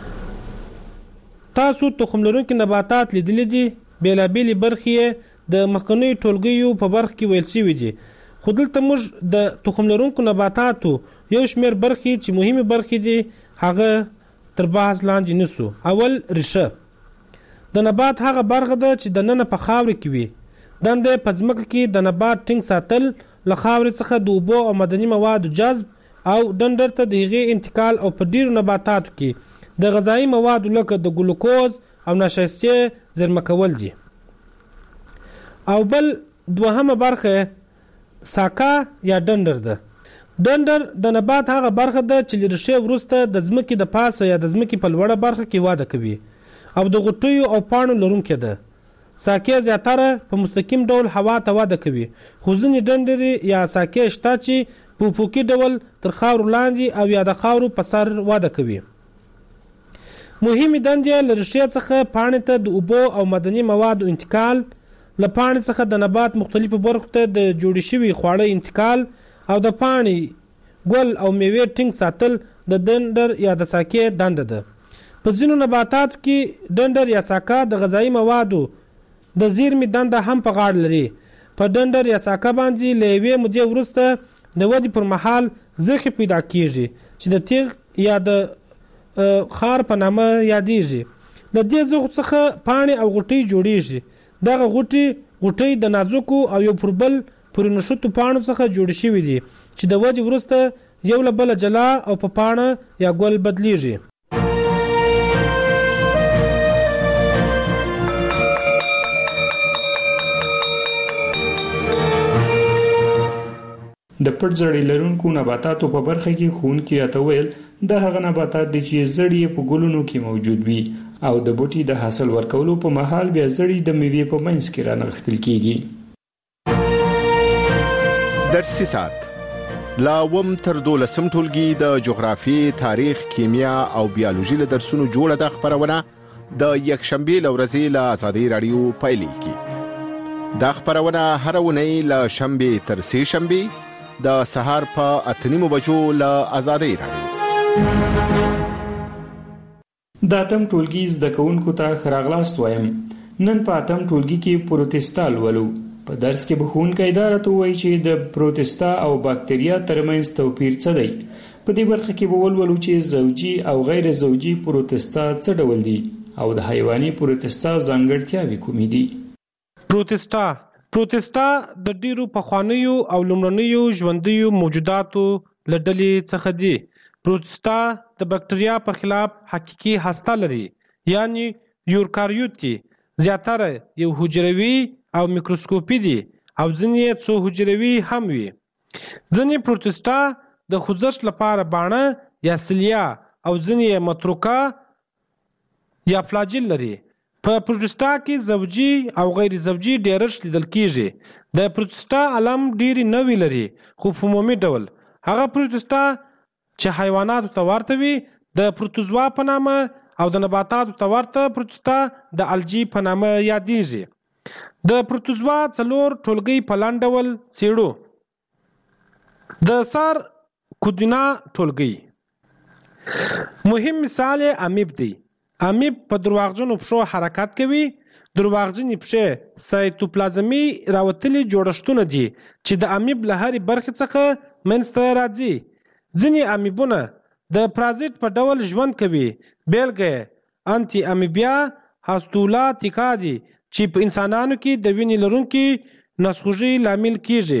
تاسو تخم لرونکي نباتات لیدلي دي. بیلابیلې برخې د مخکنیو ټولګیو په برخه کې ویل شوي دي، خو دلته موږ د تخم لرونکو نباتاتو یو شمېر برخې چې مهمې برخې دي هغه تر بحث لاندې نیسو. اول، ریشه. د نبات هغه برخه ده چې د ننه په خاورې کې وي. دنده په ځمکه کې د نبات ټینګ ساتل، له خاورې څخه د اوبو او معدني موادو جذب او ډنډر ته د هغې انتقال او په ډیرو نباتاتو کې د غذایي موادو لکه د ګلوکوز او نشایستې زیرمه کول دي. او بل دوهمه برخه ساکا یا ډنډر ده. ډنډر د نبات هغه برخه ده چې له ریښې وروسته د ځمکې د پاسه یا د ځمکې په لوړه برخه کې وده کوي او د غوټیو او پاڼو لرونکې ده. ساکې زیاتره په مستقیم ډول هوا ته وده کوي، خو ځینې ډنډرې یا ساکې شته چې په افقي ډول تر خاورو لاندې او یا د خاورو په سر وده کوي. مهمې دندې له ریښې څخه پاڼې ته د اوبو او معدني موادو انتقال، له پاڼې څخه د نبات مختلفو برخو ته د جوړې شوي خواړه انتقال او د پاڼې، ګل او میوې ټینګ ساتل د ډنډر یا د ساکې دنده ده. په ځینو نباتاتو کې ډنډر یا ساکا د غذایي موادو د زیرمې دنده هم په غاړه لري. په ډنډر یا ساکا باندې له یوې مودې وروسته د ودې پر مهال زخې پیدا کیږي چې د تیغ یا د خار په نامه یادیږي. له دې زخو څخه پاڼې او غوټۍ جوړیږي. دغه غوټۍ د نازکو او یو پر بل پورې نښتو پاڼو څخه جوړې شوي دي چې د ودې وروسته یو له بله جلا او په پاڼه یا ګل بدلیږي. د پټ زړی لرونکو نباتاتو په برخه کې ښوونکي راته ویل دا هغه نباتات دي چې زړی په ګلونو کې موجود وي او د بوټي د حاصل ورکولو په مهال بیا زړی د میوې په منځ کې رانغښتل کیږي. درسي ساعت لا وم تر 12 ټولګي د جغرافي، تاریخ، کیمیا او بیولوژي له درسونو جوړه د خبرونه د یکشنبه لورځي له آزادي رادیو پایلیږي. دا خبرونه هر ونی له شنبه تر سه شنبه د سهار په 8:30 بجو له آزادي رادیو. د اتم ټولګي زده کوونکو ته خراغلاست وایم. نن په اتم ټولګي کې پروتستا ولو. په درس کې به ښوونکی دا راته وایي چې د پروتستا او باکتریا ترمنځ توپیر څه دی. په دې برخه کې به ولولو چې زوجي او غیر زوجي پروتستا څه ډول دي او د حیواني پروتستا ځانګړتیاوې کومې دي. پروتستا د ډیرو پخوانیو او لومړنیو ژوندیو موجوداتو له ډلې څخه دي. پروتستا د باکتریا په خلاف حقیقي هسته لري، یعنی یوکاریوت دي. زیاتره یو حجروي او میکروسکوپي دي او ځینې څو حجروي هم وي. ځینې پروتستا د خوځښت لپاره باڼه یا سیلیا او ځینې متروکه یا فلاجیل لري. په پروتستا کې زوجي او غیر زوجي ډیرښت لیدل کیږي. د پروتستا علم ډیری نوی لري، خو په عمومي ډول هغه پروتستا چې حیواناتو ته ورته وي د پروتوزوا په نامه او د نباتاتو ته ورته پروتستا د الجی په نامه یادیږي. د پروتوزوا 4 ټولګي په لاندې ډول څېړو. د سار کودینا ټولګي مهم مثال امیب دی. امیب په درواغجنو پښو حرکت کوي. درواغجنې پښې سایتوپلازمي راوتلي جوړښتونه دي چې د امیب له هرې برخې څخه منځته راځي. ځینې امیبونه د پرازیت په ډول ژوند کوي. بیلګه انټي امیبیا هاستولاتیکا دي چې په انسانانو کې د وینې لرونکي نسخوږي لامل کیږي.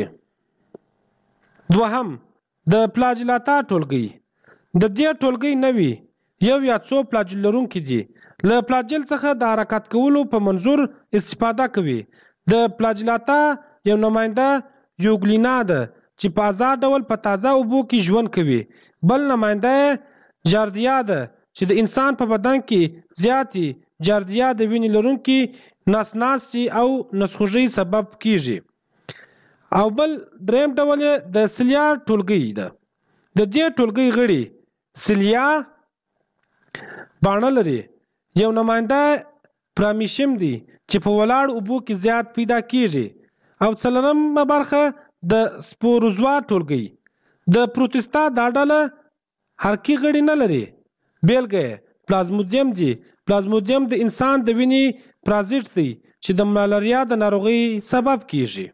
دوهم د فلاجیلاتا ټولګي. د دې ټولګي نوي یو یا څو فلاجیل لرونکي دي. له فلاجیل څخه د حرکت کولو په منظور استفاده کوي. د فلاجیلاتا یو نماینده یوګلینا ده چې په آزاد ډول په تازه اوبو کې ژوند کوي. بل نماینده جاردیا ده چې د انسان په بدن کې زیاتې جاردیا د وینې لرونکي ناسناسي او نسخوږي سبب کیږي. او بل دریم ډول د سلیا ټولګي ده. د دې ټولګي غړي سلیا باڼه لري. یو نماینده پرامیشم دي چې په ولاړ اوبو کې زیات پیدا کیږي. او څلورمه برخه د سپوروزوا ټولګي. د پروتستا دا ډله حرکي غړي نه لري. بیلګه پلازمودیم دي. پلازمودیم د انسان د وینې پرازیت دی چې د ملاریا د ناروغي سبب کیږي.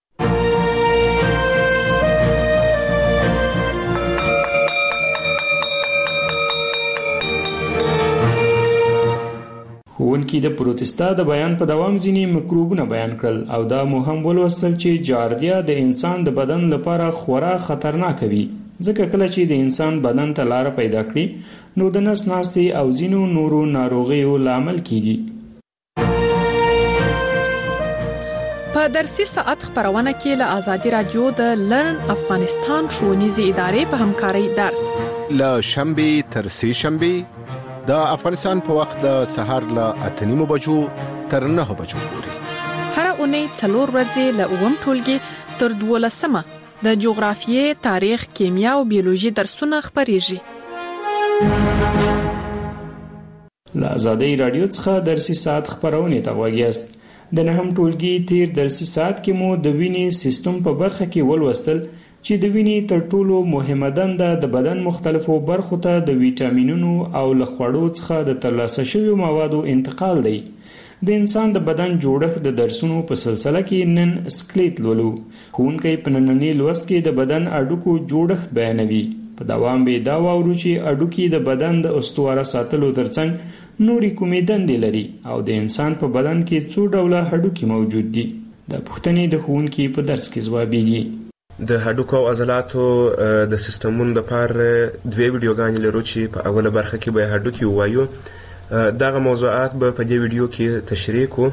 ښوونکي د پروتستا د بیان په دوام ځینې مکروبونه بیان کړل او دا مو هم ولوستل چې جاردیا د انسان د بدن لپاره خورا خطرناک وي، ځکه کله چې د انسان بدن ته لاره پیدا کړي نو د نس ناستې او ځینو نورو ناروغیو لامل کیږي. په درسي ساعت خبرونه کې له آزادي رادیو د لرن افغانستان ښوونیزې ادارې په همکارۍ درس له شنبه تر سه شنبه د افغانستان په وخت د سهار له 8:30 بجو تر 9 بجو پورې. هر اونۍ 4 ورځې له 9 ټولګي تر 12 د جغرافیې، تاریخ، کیمیا او بیولوژي درسونه خبريږي. له آزادۍ رادیو څخه درسي ساعت خبرونه ته وګیاست. د نهم ټولګي تیر درسي ساعت کې مو د وینې سیستم په برخه کې ولوستل چې د وینې تر ټولو مهمه دنده د بدن مختلفو برخو ته د ویټامینونو او له خوړو څخه د ترلاسه شویو موادو انتقال دی. د انسان د بدن جوړښت د درسونو په سلسله کې نن سکلیټ لولو. ښوونکی په ننني لوست کې د بدن اډوکو جوړښت بیانوي. په دوام به دا واورو چې اډوکي د بدن د استواره ساتلو ترڅنګ نورې کومې دندې لري او د انسان په بدن کې څو ډوله هډوکي موجود دي. د پوښتنې د ښوونکي په درس کې ځوابیږي. د هډوکو او عضلاتو د سیستمونو لپاره دوه ویډیوګانې لرو چې په اوله برخه کې به هډوکي ووایو. دغه موضوعات به په دې ویډیو کې تشریح کوو.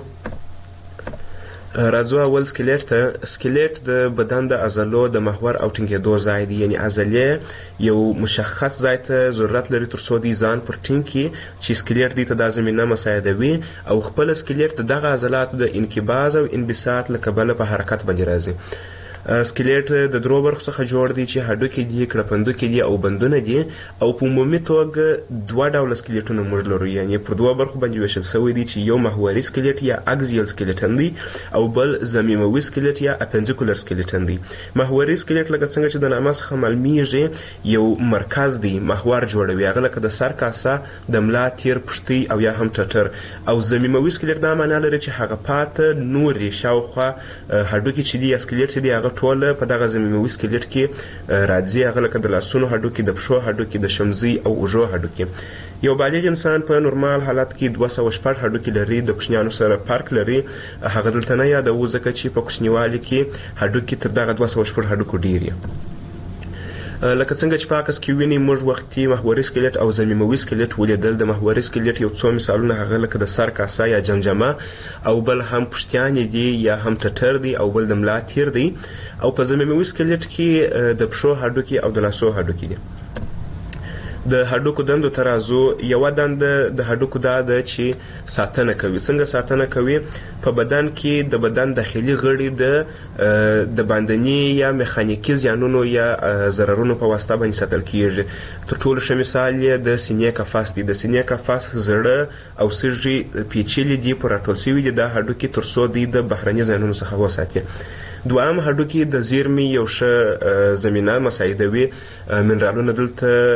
راځو اول سکلیټ ته. سکلیټ د بدن د عضلو د محور او ټینګېدو ځای دی، یعنی عضلې یو مشخص ځای ته ضرورت لري تر څو دی ځان پر ټینګ کړي چې سکلیټ دې ته دا زمینه مساعدوي او خپل سکلیټ د دغه عضلاتو د انقباض او انبساط له کبله په حرکت باندې راځي. سکلیټ د درو برخو څخه جوړ دی چې هډوکي دي، کړپندوکي دي او بندونه دي. او په عمومي توګه دوه ډوله سکلیټونه موږ لرو، یعنی پر دوه برخو باندې ویشل شوی دی چې یو محوري سکلیټ یا اکزیل سکلیټن دی او بل ضمیموي سکلیټ یا اپنډیکولر سکلیټن دی. محوري سکلیټ لکه څنګه چې د نامه څخه معلومیږي یو مرکز دی، محور جوړوي، هغه لکه د سر کاسه، د ملا تیر، پښتۍ او یا هم ټټر. او ضمیموي سکلیټ دا معنی لري چې هغه پاته نورې شاوخوا هډوکي چې دي یا سکلیټ چې دی هغه ټول په دغه ضمیموي سکلیټ کې راځي، هغه لکه د لاسونو هډوکي، د پښو هډوکي، د شمزي او اوږو هډوکي. یو بالغ انسان په نورمال حالت کې 206 هډوکي لري، د کوچنیانو سره فرق لري. هغه دلته نه یادوو ځکه چې په کوچنیوالي کې هډوکي تر دغه 206 هډوکو ډیر دي. لکه څنګه چې په عکس کې ویني موږ وختي محوري سکلیټ او ضمیموي سکلیټ ولیدل. د محوري سکلیټ یو څو مثالونه هغه لکه د سر کاسه یا جمجمه او بل هم پښتیانې دي یا هم ټټر دی او بل د ملا تیر دی. او په ضمیموي سکلیټ کې د پښو هډوکي او د لاسو هډوکي دي. د هډوکو دندو ته راځو. یوه دنده د هډوکو دا ده چې ساتنه کوي. څنګه ساتنه کوي؟ په بدن کې د بدن داخلي غړي د باندني یا میخانیکي زیانونو یا ضررونو په واسطه باندې ساتل کیږي. تر ټولو ښه مثال یې د سینې قفس دی. د سینې قفس زړه او سږي پیچلي دي، پر راټول شوي دي دا هډوکي تر څو دوی د بهرني زیانونو څخه وساتي. دویم هډوکي د زیرمې یو ښه زمینه مساعدوي. منرالونه دلته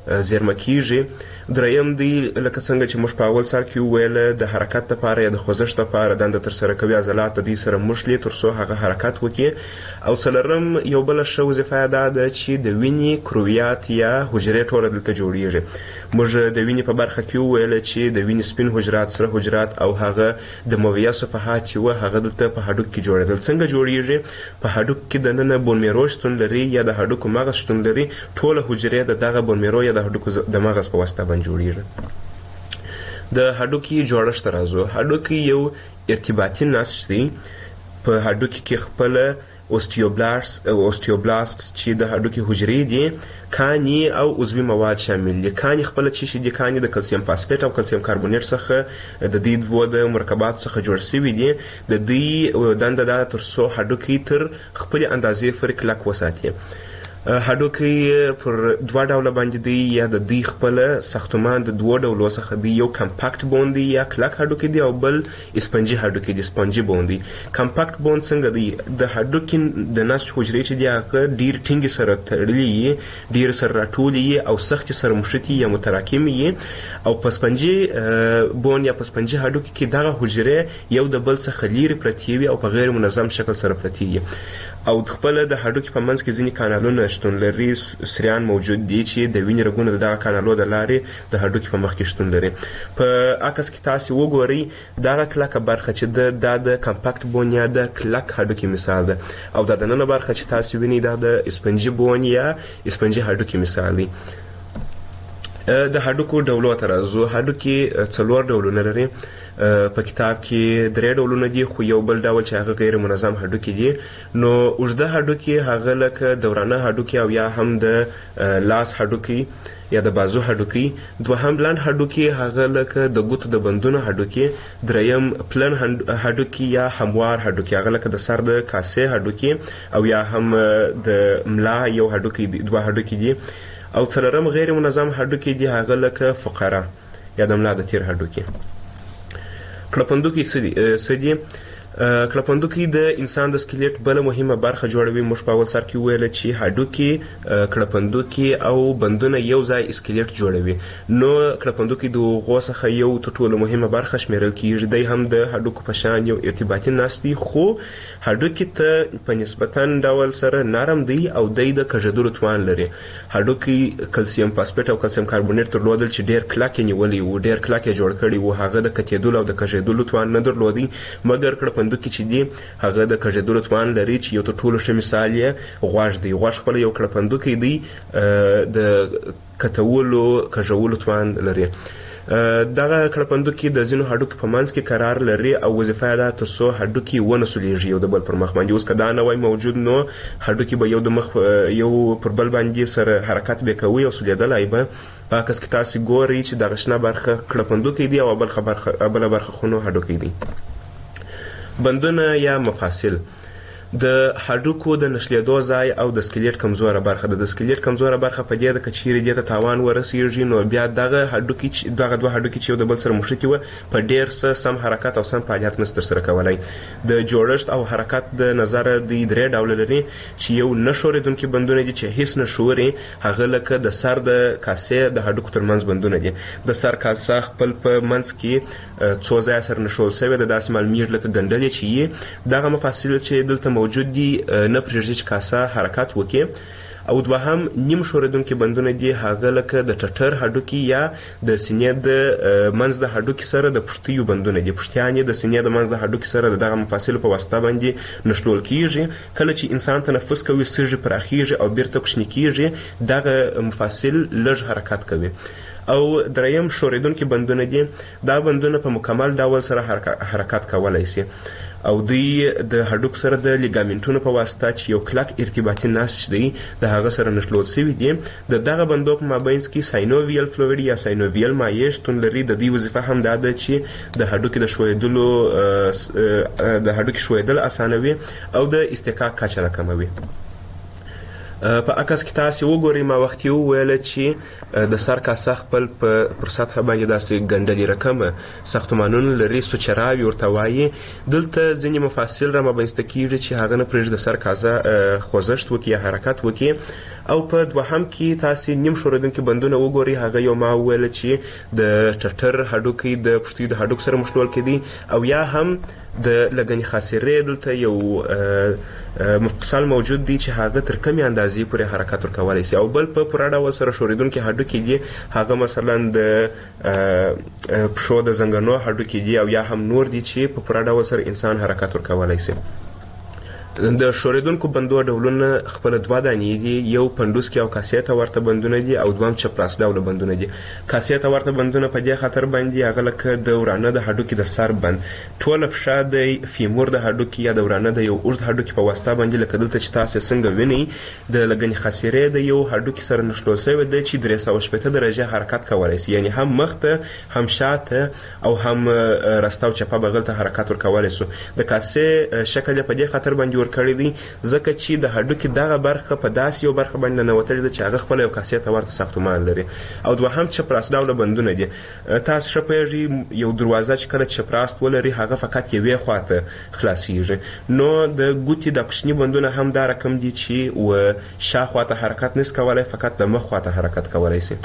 زیرمه کیږي. دریم دی لکه څنګه چې موږ په اول سر کې وویل د حرکت لپاره یا د خوځښت لپاره دنده ترسره کوي عضلات د دې سره موښلي تر څو هغه حرکت وکړي. او څلورم یو بله ښه وظیفه دا ده چې د وینې کرویات یا حجرې ټوله دلته جوړیږي. موږ د وینې په برخه کې وویل چې د وینې سپین حجرات، سره حجرات او هغه د مویه صفحات چې وه هغه دلته په هډوکو کې جوړېدل. څنګه جوړیږي؟ په هډوکو کې دننه بون میرو شتون لري یا د هډوکو مغز شتون لري. ټوله حجرې د دغه بون میرو یا د هډوکو د مغز په واسطه باندې جوړیږي. د هډوکي جوړښت ته راځو. هډوکي یو ارتباطي نسج دی. په هډوکي کې خپله اوستیوبلاست چې د هډوکي حجرې دي، کاني او عضوي مواد شامل دي. کاني خپله چې دي کاني د کلسیم فاسفیټ او کلسیم کاربونیټ څخه د دې دوه د مرکباتو څخه جوړ شوي دي. د دوی دنده دا تر څو هډوکي تر خپلې اندازې پورې کلک وساتي. هډوکي پر دوه ډوله باندې دی، یا د دوی خپله ساختمان د دوه ډولو څخه دی. یو کمپاکټ بون دی یا کلک هډوکي دی او بل اسپنجي هډوکي دی، سپنجي بون دی. کمپاکټ بون څنګه دی؟ د هډوکي د نسج حجرې چې دی هغه ډیر ټینګې سره تړلي وي، ډیر سره راټولې وي او سختې سره مشتې یا متراکمې وي. او په سپنجي بون یا په سپنجي هډوکي کې دغه حجرې یو د بل څخه لیرې پرتې وي او په غیر منظم شکل سره پرتې وي. او خپله د هډوکي په منځ کې ځینې کانالونه شتون لري، سریان موجود دي چې د وینې رګونه د دغه کانالو د لارې د هډوکي په مخ کې شتون لري. په عکس کې تاسې وګورئ دغه کلکه برخه چې دا د کمپاکټ بون یا د کلک هډوکي مثال ده، او دا دننه برخه چې تاسې وینئ دا د اسپنجي بون یا اسپنجي هډوکي مثال دی. د هډوکو ډولو ته راځو. هډوکي 4 ډولونه لري. په کتاب کې 3 ډولونه دي، خو یو بل ډول چې هغه غیر منظم هډوکي دي. نو اوږده هډوکي هغه لکه دورانه هډوکي او یا هم د لاس هډوکي یا د بازو هډوکي. دوهم لنډ هډوکي هغه لکه د ګوتو د بندونو هډوکي. دریم پلن هډوکي یا هموار هډوکي هغه لکه د سر د کاسې هډوکي او یا هم د ملا یو هډوکي دي، 2 هډوکي دي. او څلورم غیر منظم هډوکي دي هغه لکه فقره یا د ملا د تیر هډوکي. کړپندوکي څه دي؟ کړپندوکي د انسان د سکلیټ بله مهمه برخه جوړوي. موږ په اول سر کې وویل چې هډوکي، کړپندوکي او بندونه یو ځای سکلیټ جوړوي. نو کړپندوکي د هغو څخه یو تر ټولو مهمه برخه شمیرل کیږي. دی هم د هډوکو په شان یو ارتباطي نسج دی، خو هډوکي ته په نسبتا ډول سره نرم دی او دی د کږېدلو توان لري. هډوکي کلسیم فاسفیټ او کلسیم کاربونیټ درلودل چې ډیر کلک یې نیولی و، ډیر کلک یې جوړ کړي و. هغه د کتېدلو او د کږېدلو توان نه درلودی، مګر کړپندوکي چې دی هغه د کږېدلو توان لري، چې یو تر ټولو ښه مثال یې غوږ دی. غوږ خپله یو کړپندوکی دی، د کتولو کږولو توان لري. دغه کړپندوکي د ځینو هډوکي په منځ کې قرار لري او وظیفه یې ده تر څو هډوکي ونه سولیږي یو د بل پر مخ باندې. اوس که دا نه وای موجود نو هډوکي به یو د مخ یو پر بل باندې سره حرکت به کوي او سولیدلی به. په عکس کې تاسې ګورئ چې دغه شنه برخه کړپندوکی دی او بله برخه خو نو هډوکی دی. بندونه یا مفاصل د هډوکو د نښلېدو ځای او د سکلیټ کمزوره برخه ده. د سکلیټ کمزوره برخه په دې ده که چیرې دې ته تاوان ورسېږي نو بیا دغه دوه هډوکي چې یو د بل سره مښتي وه په ډېر څه سم حرکت او سم فعالیت نشي ترسره کولی. د جوړښت او حرکت د نظره دوی 3 ډوله لري چې یو نه ښورېدونکي بندونه دي چې هیڅ نه ښوري. هغه لکه د سر د کاسې د هډوکو ترمنځ بندونه دي. د سر کاسه خپل په منځ کې څو ځایه سره نښول شوې ده، داسې معلومیږي لکه ګنډلې چې یي. دغه مفاصل چې دلته موجود دي نه پرېږدي چې کاسه حرکت وکړي. او دوهم نیم ښورېدونکي بندونه دي، هغه لکه د ټټر هډوکي یا د سینې د منځ د هډوکي سره د پښتیو بندونه دي. پښتیان یې د سینې د منځ د هډوکي سره د دغه مفاصلو په واسطه باندې نښلول کیږي. کله چې انسان تنفس کوي سږي پراخیږي او بیرته کوچني کیږي، دغه مفاصل لږ حرکت کوي. او دریم ښورېدونکي بندونه دي. دا بندونه په مکمل ډول سره حرکت کولی شي او دوی د هډوکو سره د لیګامنټونو په واسطه چې یو کلک ارتباطي نسج دی د هغه سره نښلول شوي دي. د دغه بندو په مابینځ کې ساینوویل فلویډ یا ساینوویل مایع شتون لري. د دې وظیفه هم دا ده چې د هډوکي د هډوکي ښویېدل اسانوي او د استحقاق کچه راکموي. په عکس کې تاسې وګورئ، ما وختي وویله چې د سر کاسه خپل پر سطحه باندې داسې ګنډلې رقمه ساختمانونه لري، سوچراوي ورته وایي. دلته ځینې مفاصل را مابینځته کېږي چې هغه نه پرېږدي د سر کاسه خوځښت وکړي یا حرکت وکړي. او په دوهم کې تاسو نیم شوریدونکي بندونه وګورئ. هغه یو ما ویل چې د ټټر هډوکي د پښتۍ د هډوک سره مشلول کېدي او یا هم د لګنی خاصرې دلته یو مفصل موجود دی چې هغه تر کمې اندازې پورې حرکت ورکولی شي. او بل په پوره ډول سره شوریدونکي هډوکي دي هغه مثلا د پښو د زنګنو هډوکي دي او یا هم نور دي چې په پوره ډول سره انسان حرکت ورکولی شي. د شوریدونکو بندو ډولونه خپل دوه دانې دي، یو پندوس کې او کاسې ته ورته بندونه دي او دویم چپراس ډوله بندونه دي. کاسې ته ورته بندونه په دې خاطر باندې هغه لکه د ورانه د هډوکي د سر بند، ټوله پښه د فیمور د هډوکي یا د ورانه د یو اوږد هډوکي په واسطه باندې لکه دلته چې تاسو څنګه وینئ د لګنې خاصرې د یو هډوکي سره نښلول شوی دی چې 360 درجه حرکت کولی شي، یعنی هم مخته هم شاته او هم راسته او چپه بغل ته حرکت ورکولی شو. د کاسې شکل یې په دې خاطر باندې کړی دی ځکه چې د هډوکي دغه برخه په داسې یو برخه باندې ننوتلې ده چې هغه خپله یو کاسې ته ورته ساختمان لري. او دوهم چپراس ډوله بندونه دي. تاسو ښه پوهېږئ یو دروازه چې کله چپراس ولري هغه فقط یوې خواته خلاصیږي، نو د ګوتې د کوچني بندونه هم دا رقم دي چې و شاخوا ته حرکت نشي کولی، فقط د مخ خواته حرکت کولی شي.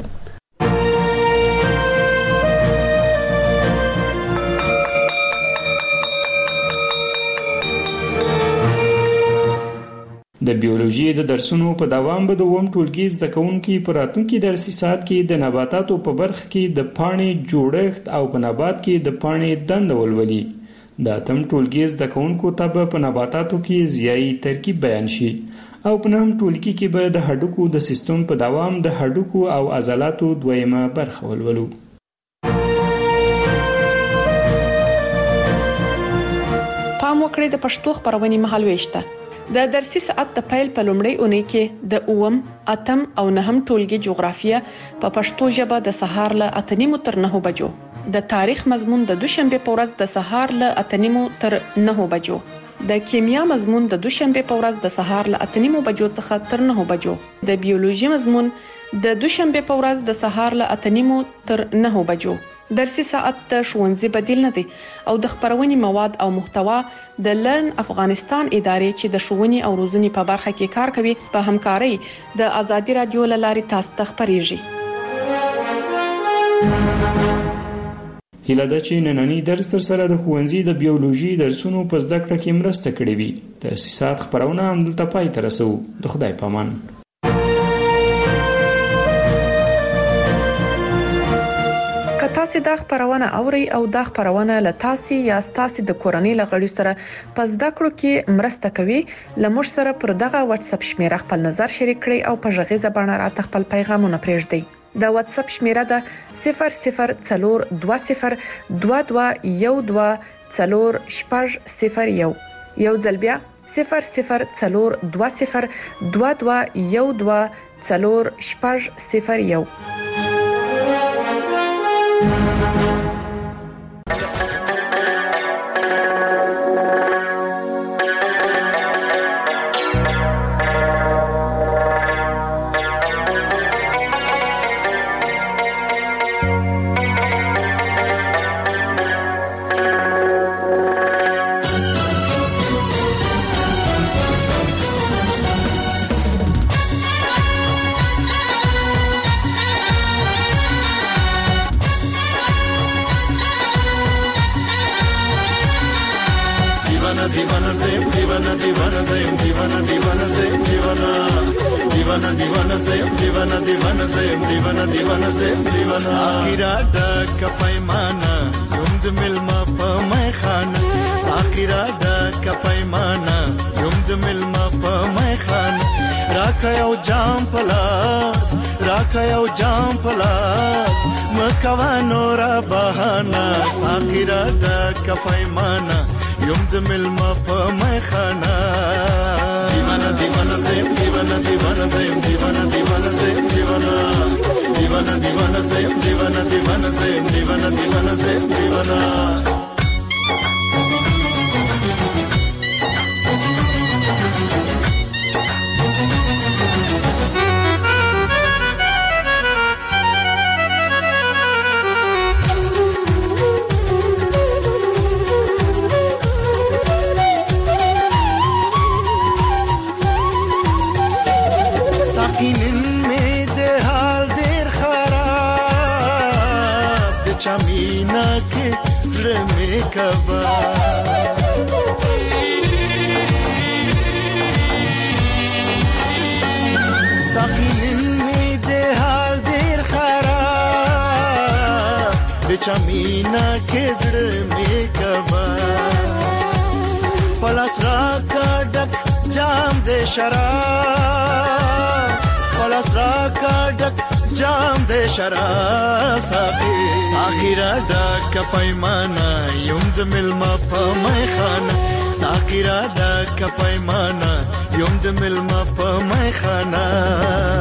د بیولوژي د درسونو په دوام به د اووم ټولګي زده کوونکي په راتلونکي درسي ساعت کې د نباتاتو په برخه کې د پاڼې جوړښت او په نبات کې د پاڼې دنده ولولي. د اتم ټولګي زده کوونکو ته به په نباتاتو کې ضیایي ترکیب بیان شي او په نهم ټولګي کې به د هډوکو د سیستم په دوام د هډوکو او عضلاتو دویمه برخه ولولو. پام وکړئ د پښتو خبرونې مهالويش ته. د درسي ساعت د پیل په لومړۍ اونۍ کې د اووم، اتم او نهم ټولګي جغرافیه په پښتو ژبه د سهار له 8:30 تر 9 بجو، د تاریخ مضمون د دوشنبه په ورځ د سهار له 8:30 تر 9 بجو، د کیمیا مضمون د دوشنبه په ورځ د سهار له 8:30 بجو څخه تر 9 بجو، د بیولوژي مضمون د دوشنبه په ورځ د سهار له 8:30 تر 9 بجو. درسي ساعت د ښوونځي بدیل نه دی او د خبرونې مواد او محتوا د لرن افغانستان ادارې چې د ښوونې او روزنې په برخه کې کار کوي په همکارۍ د آزادي رادیو له لارې تاسو ته خبرېږي. هیله ده چې نننی درس سره د ښوونځي د بیولوژي درسونو په زده کړه کې مرسته کړې وي. درسي ساعت خبرونه همدلته پای ته رسو. د خدای په امان. تاسو دا خبرونه اوري او دا خبرونه له تاسو یا تاسو د کورنۍ لغړی سره په زده کړو کې مرسته کوي. لمر سره پر دغه واتس اپ شمیره خپل نظر شریک کړئ او په ژغې زبانه راته خپل پیغامونه پرېږدئ. د واتس اپ شمیره ده 002012124001. یو ځل بیا 002012124001. साकिरा डक पैमाना युम्द मिलमा पमै खाना साकिरा डक पैमाना युम्द मिलमा पमै खाना राखयो जाम पलास मकवानो ra bahana साकिरा डक पैमाना युम्द मिलमा पमै खाना दीवाना दीवाना से दीवाना दीवाना से दीवाना दीवाना से दीवाना दीवाना दीवाना से दीवाना दीवाना से दीवाना दीवाना से दीवाना می د حال ډیر خراب د چمینا کې زړه می کبا ساقین می د حال ډیر خراب د چمینا کې زړه می کبا پلاس را کا ډک جام د شراب پلاس را کا ډک جام د شراب ساقی را ډک پیمانه یم د ملما په میخانه ساقی را ډک پیمانه یم د ملما په میخانه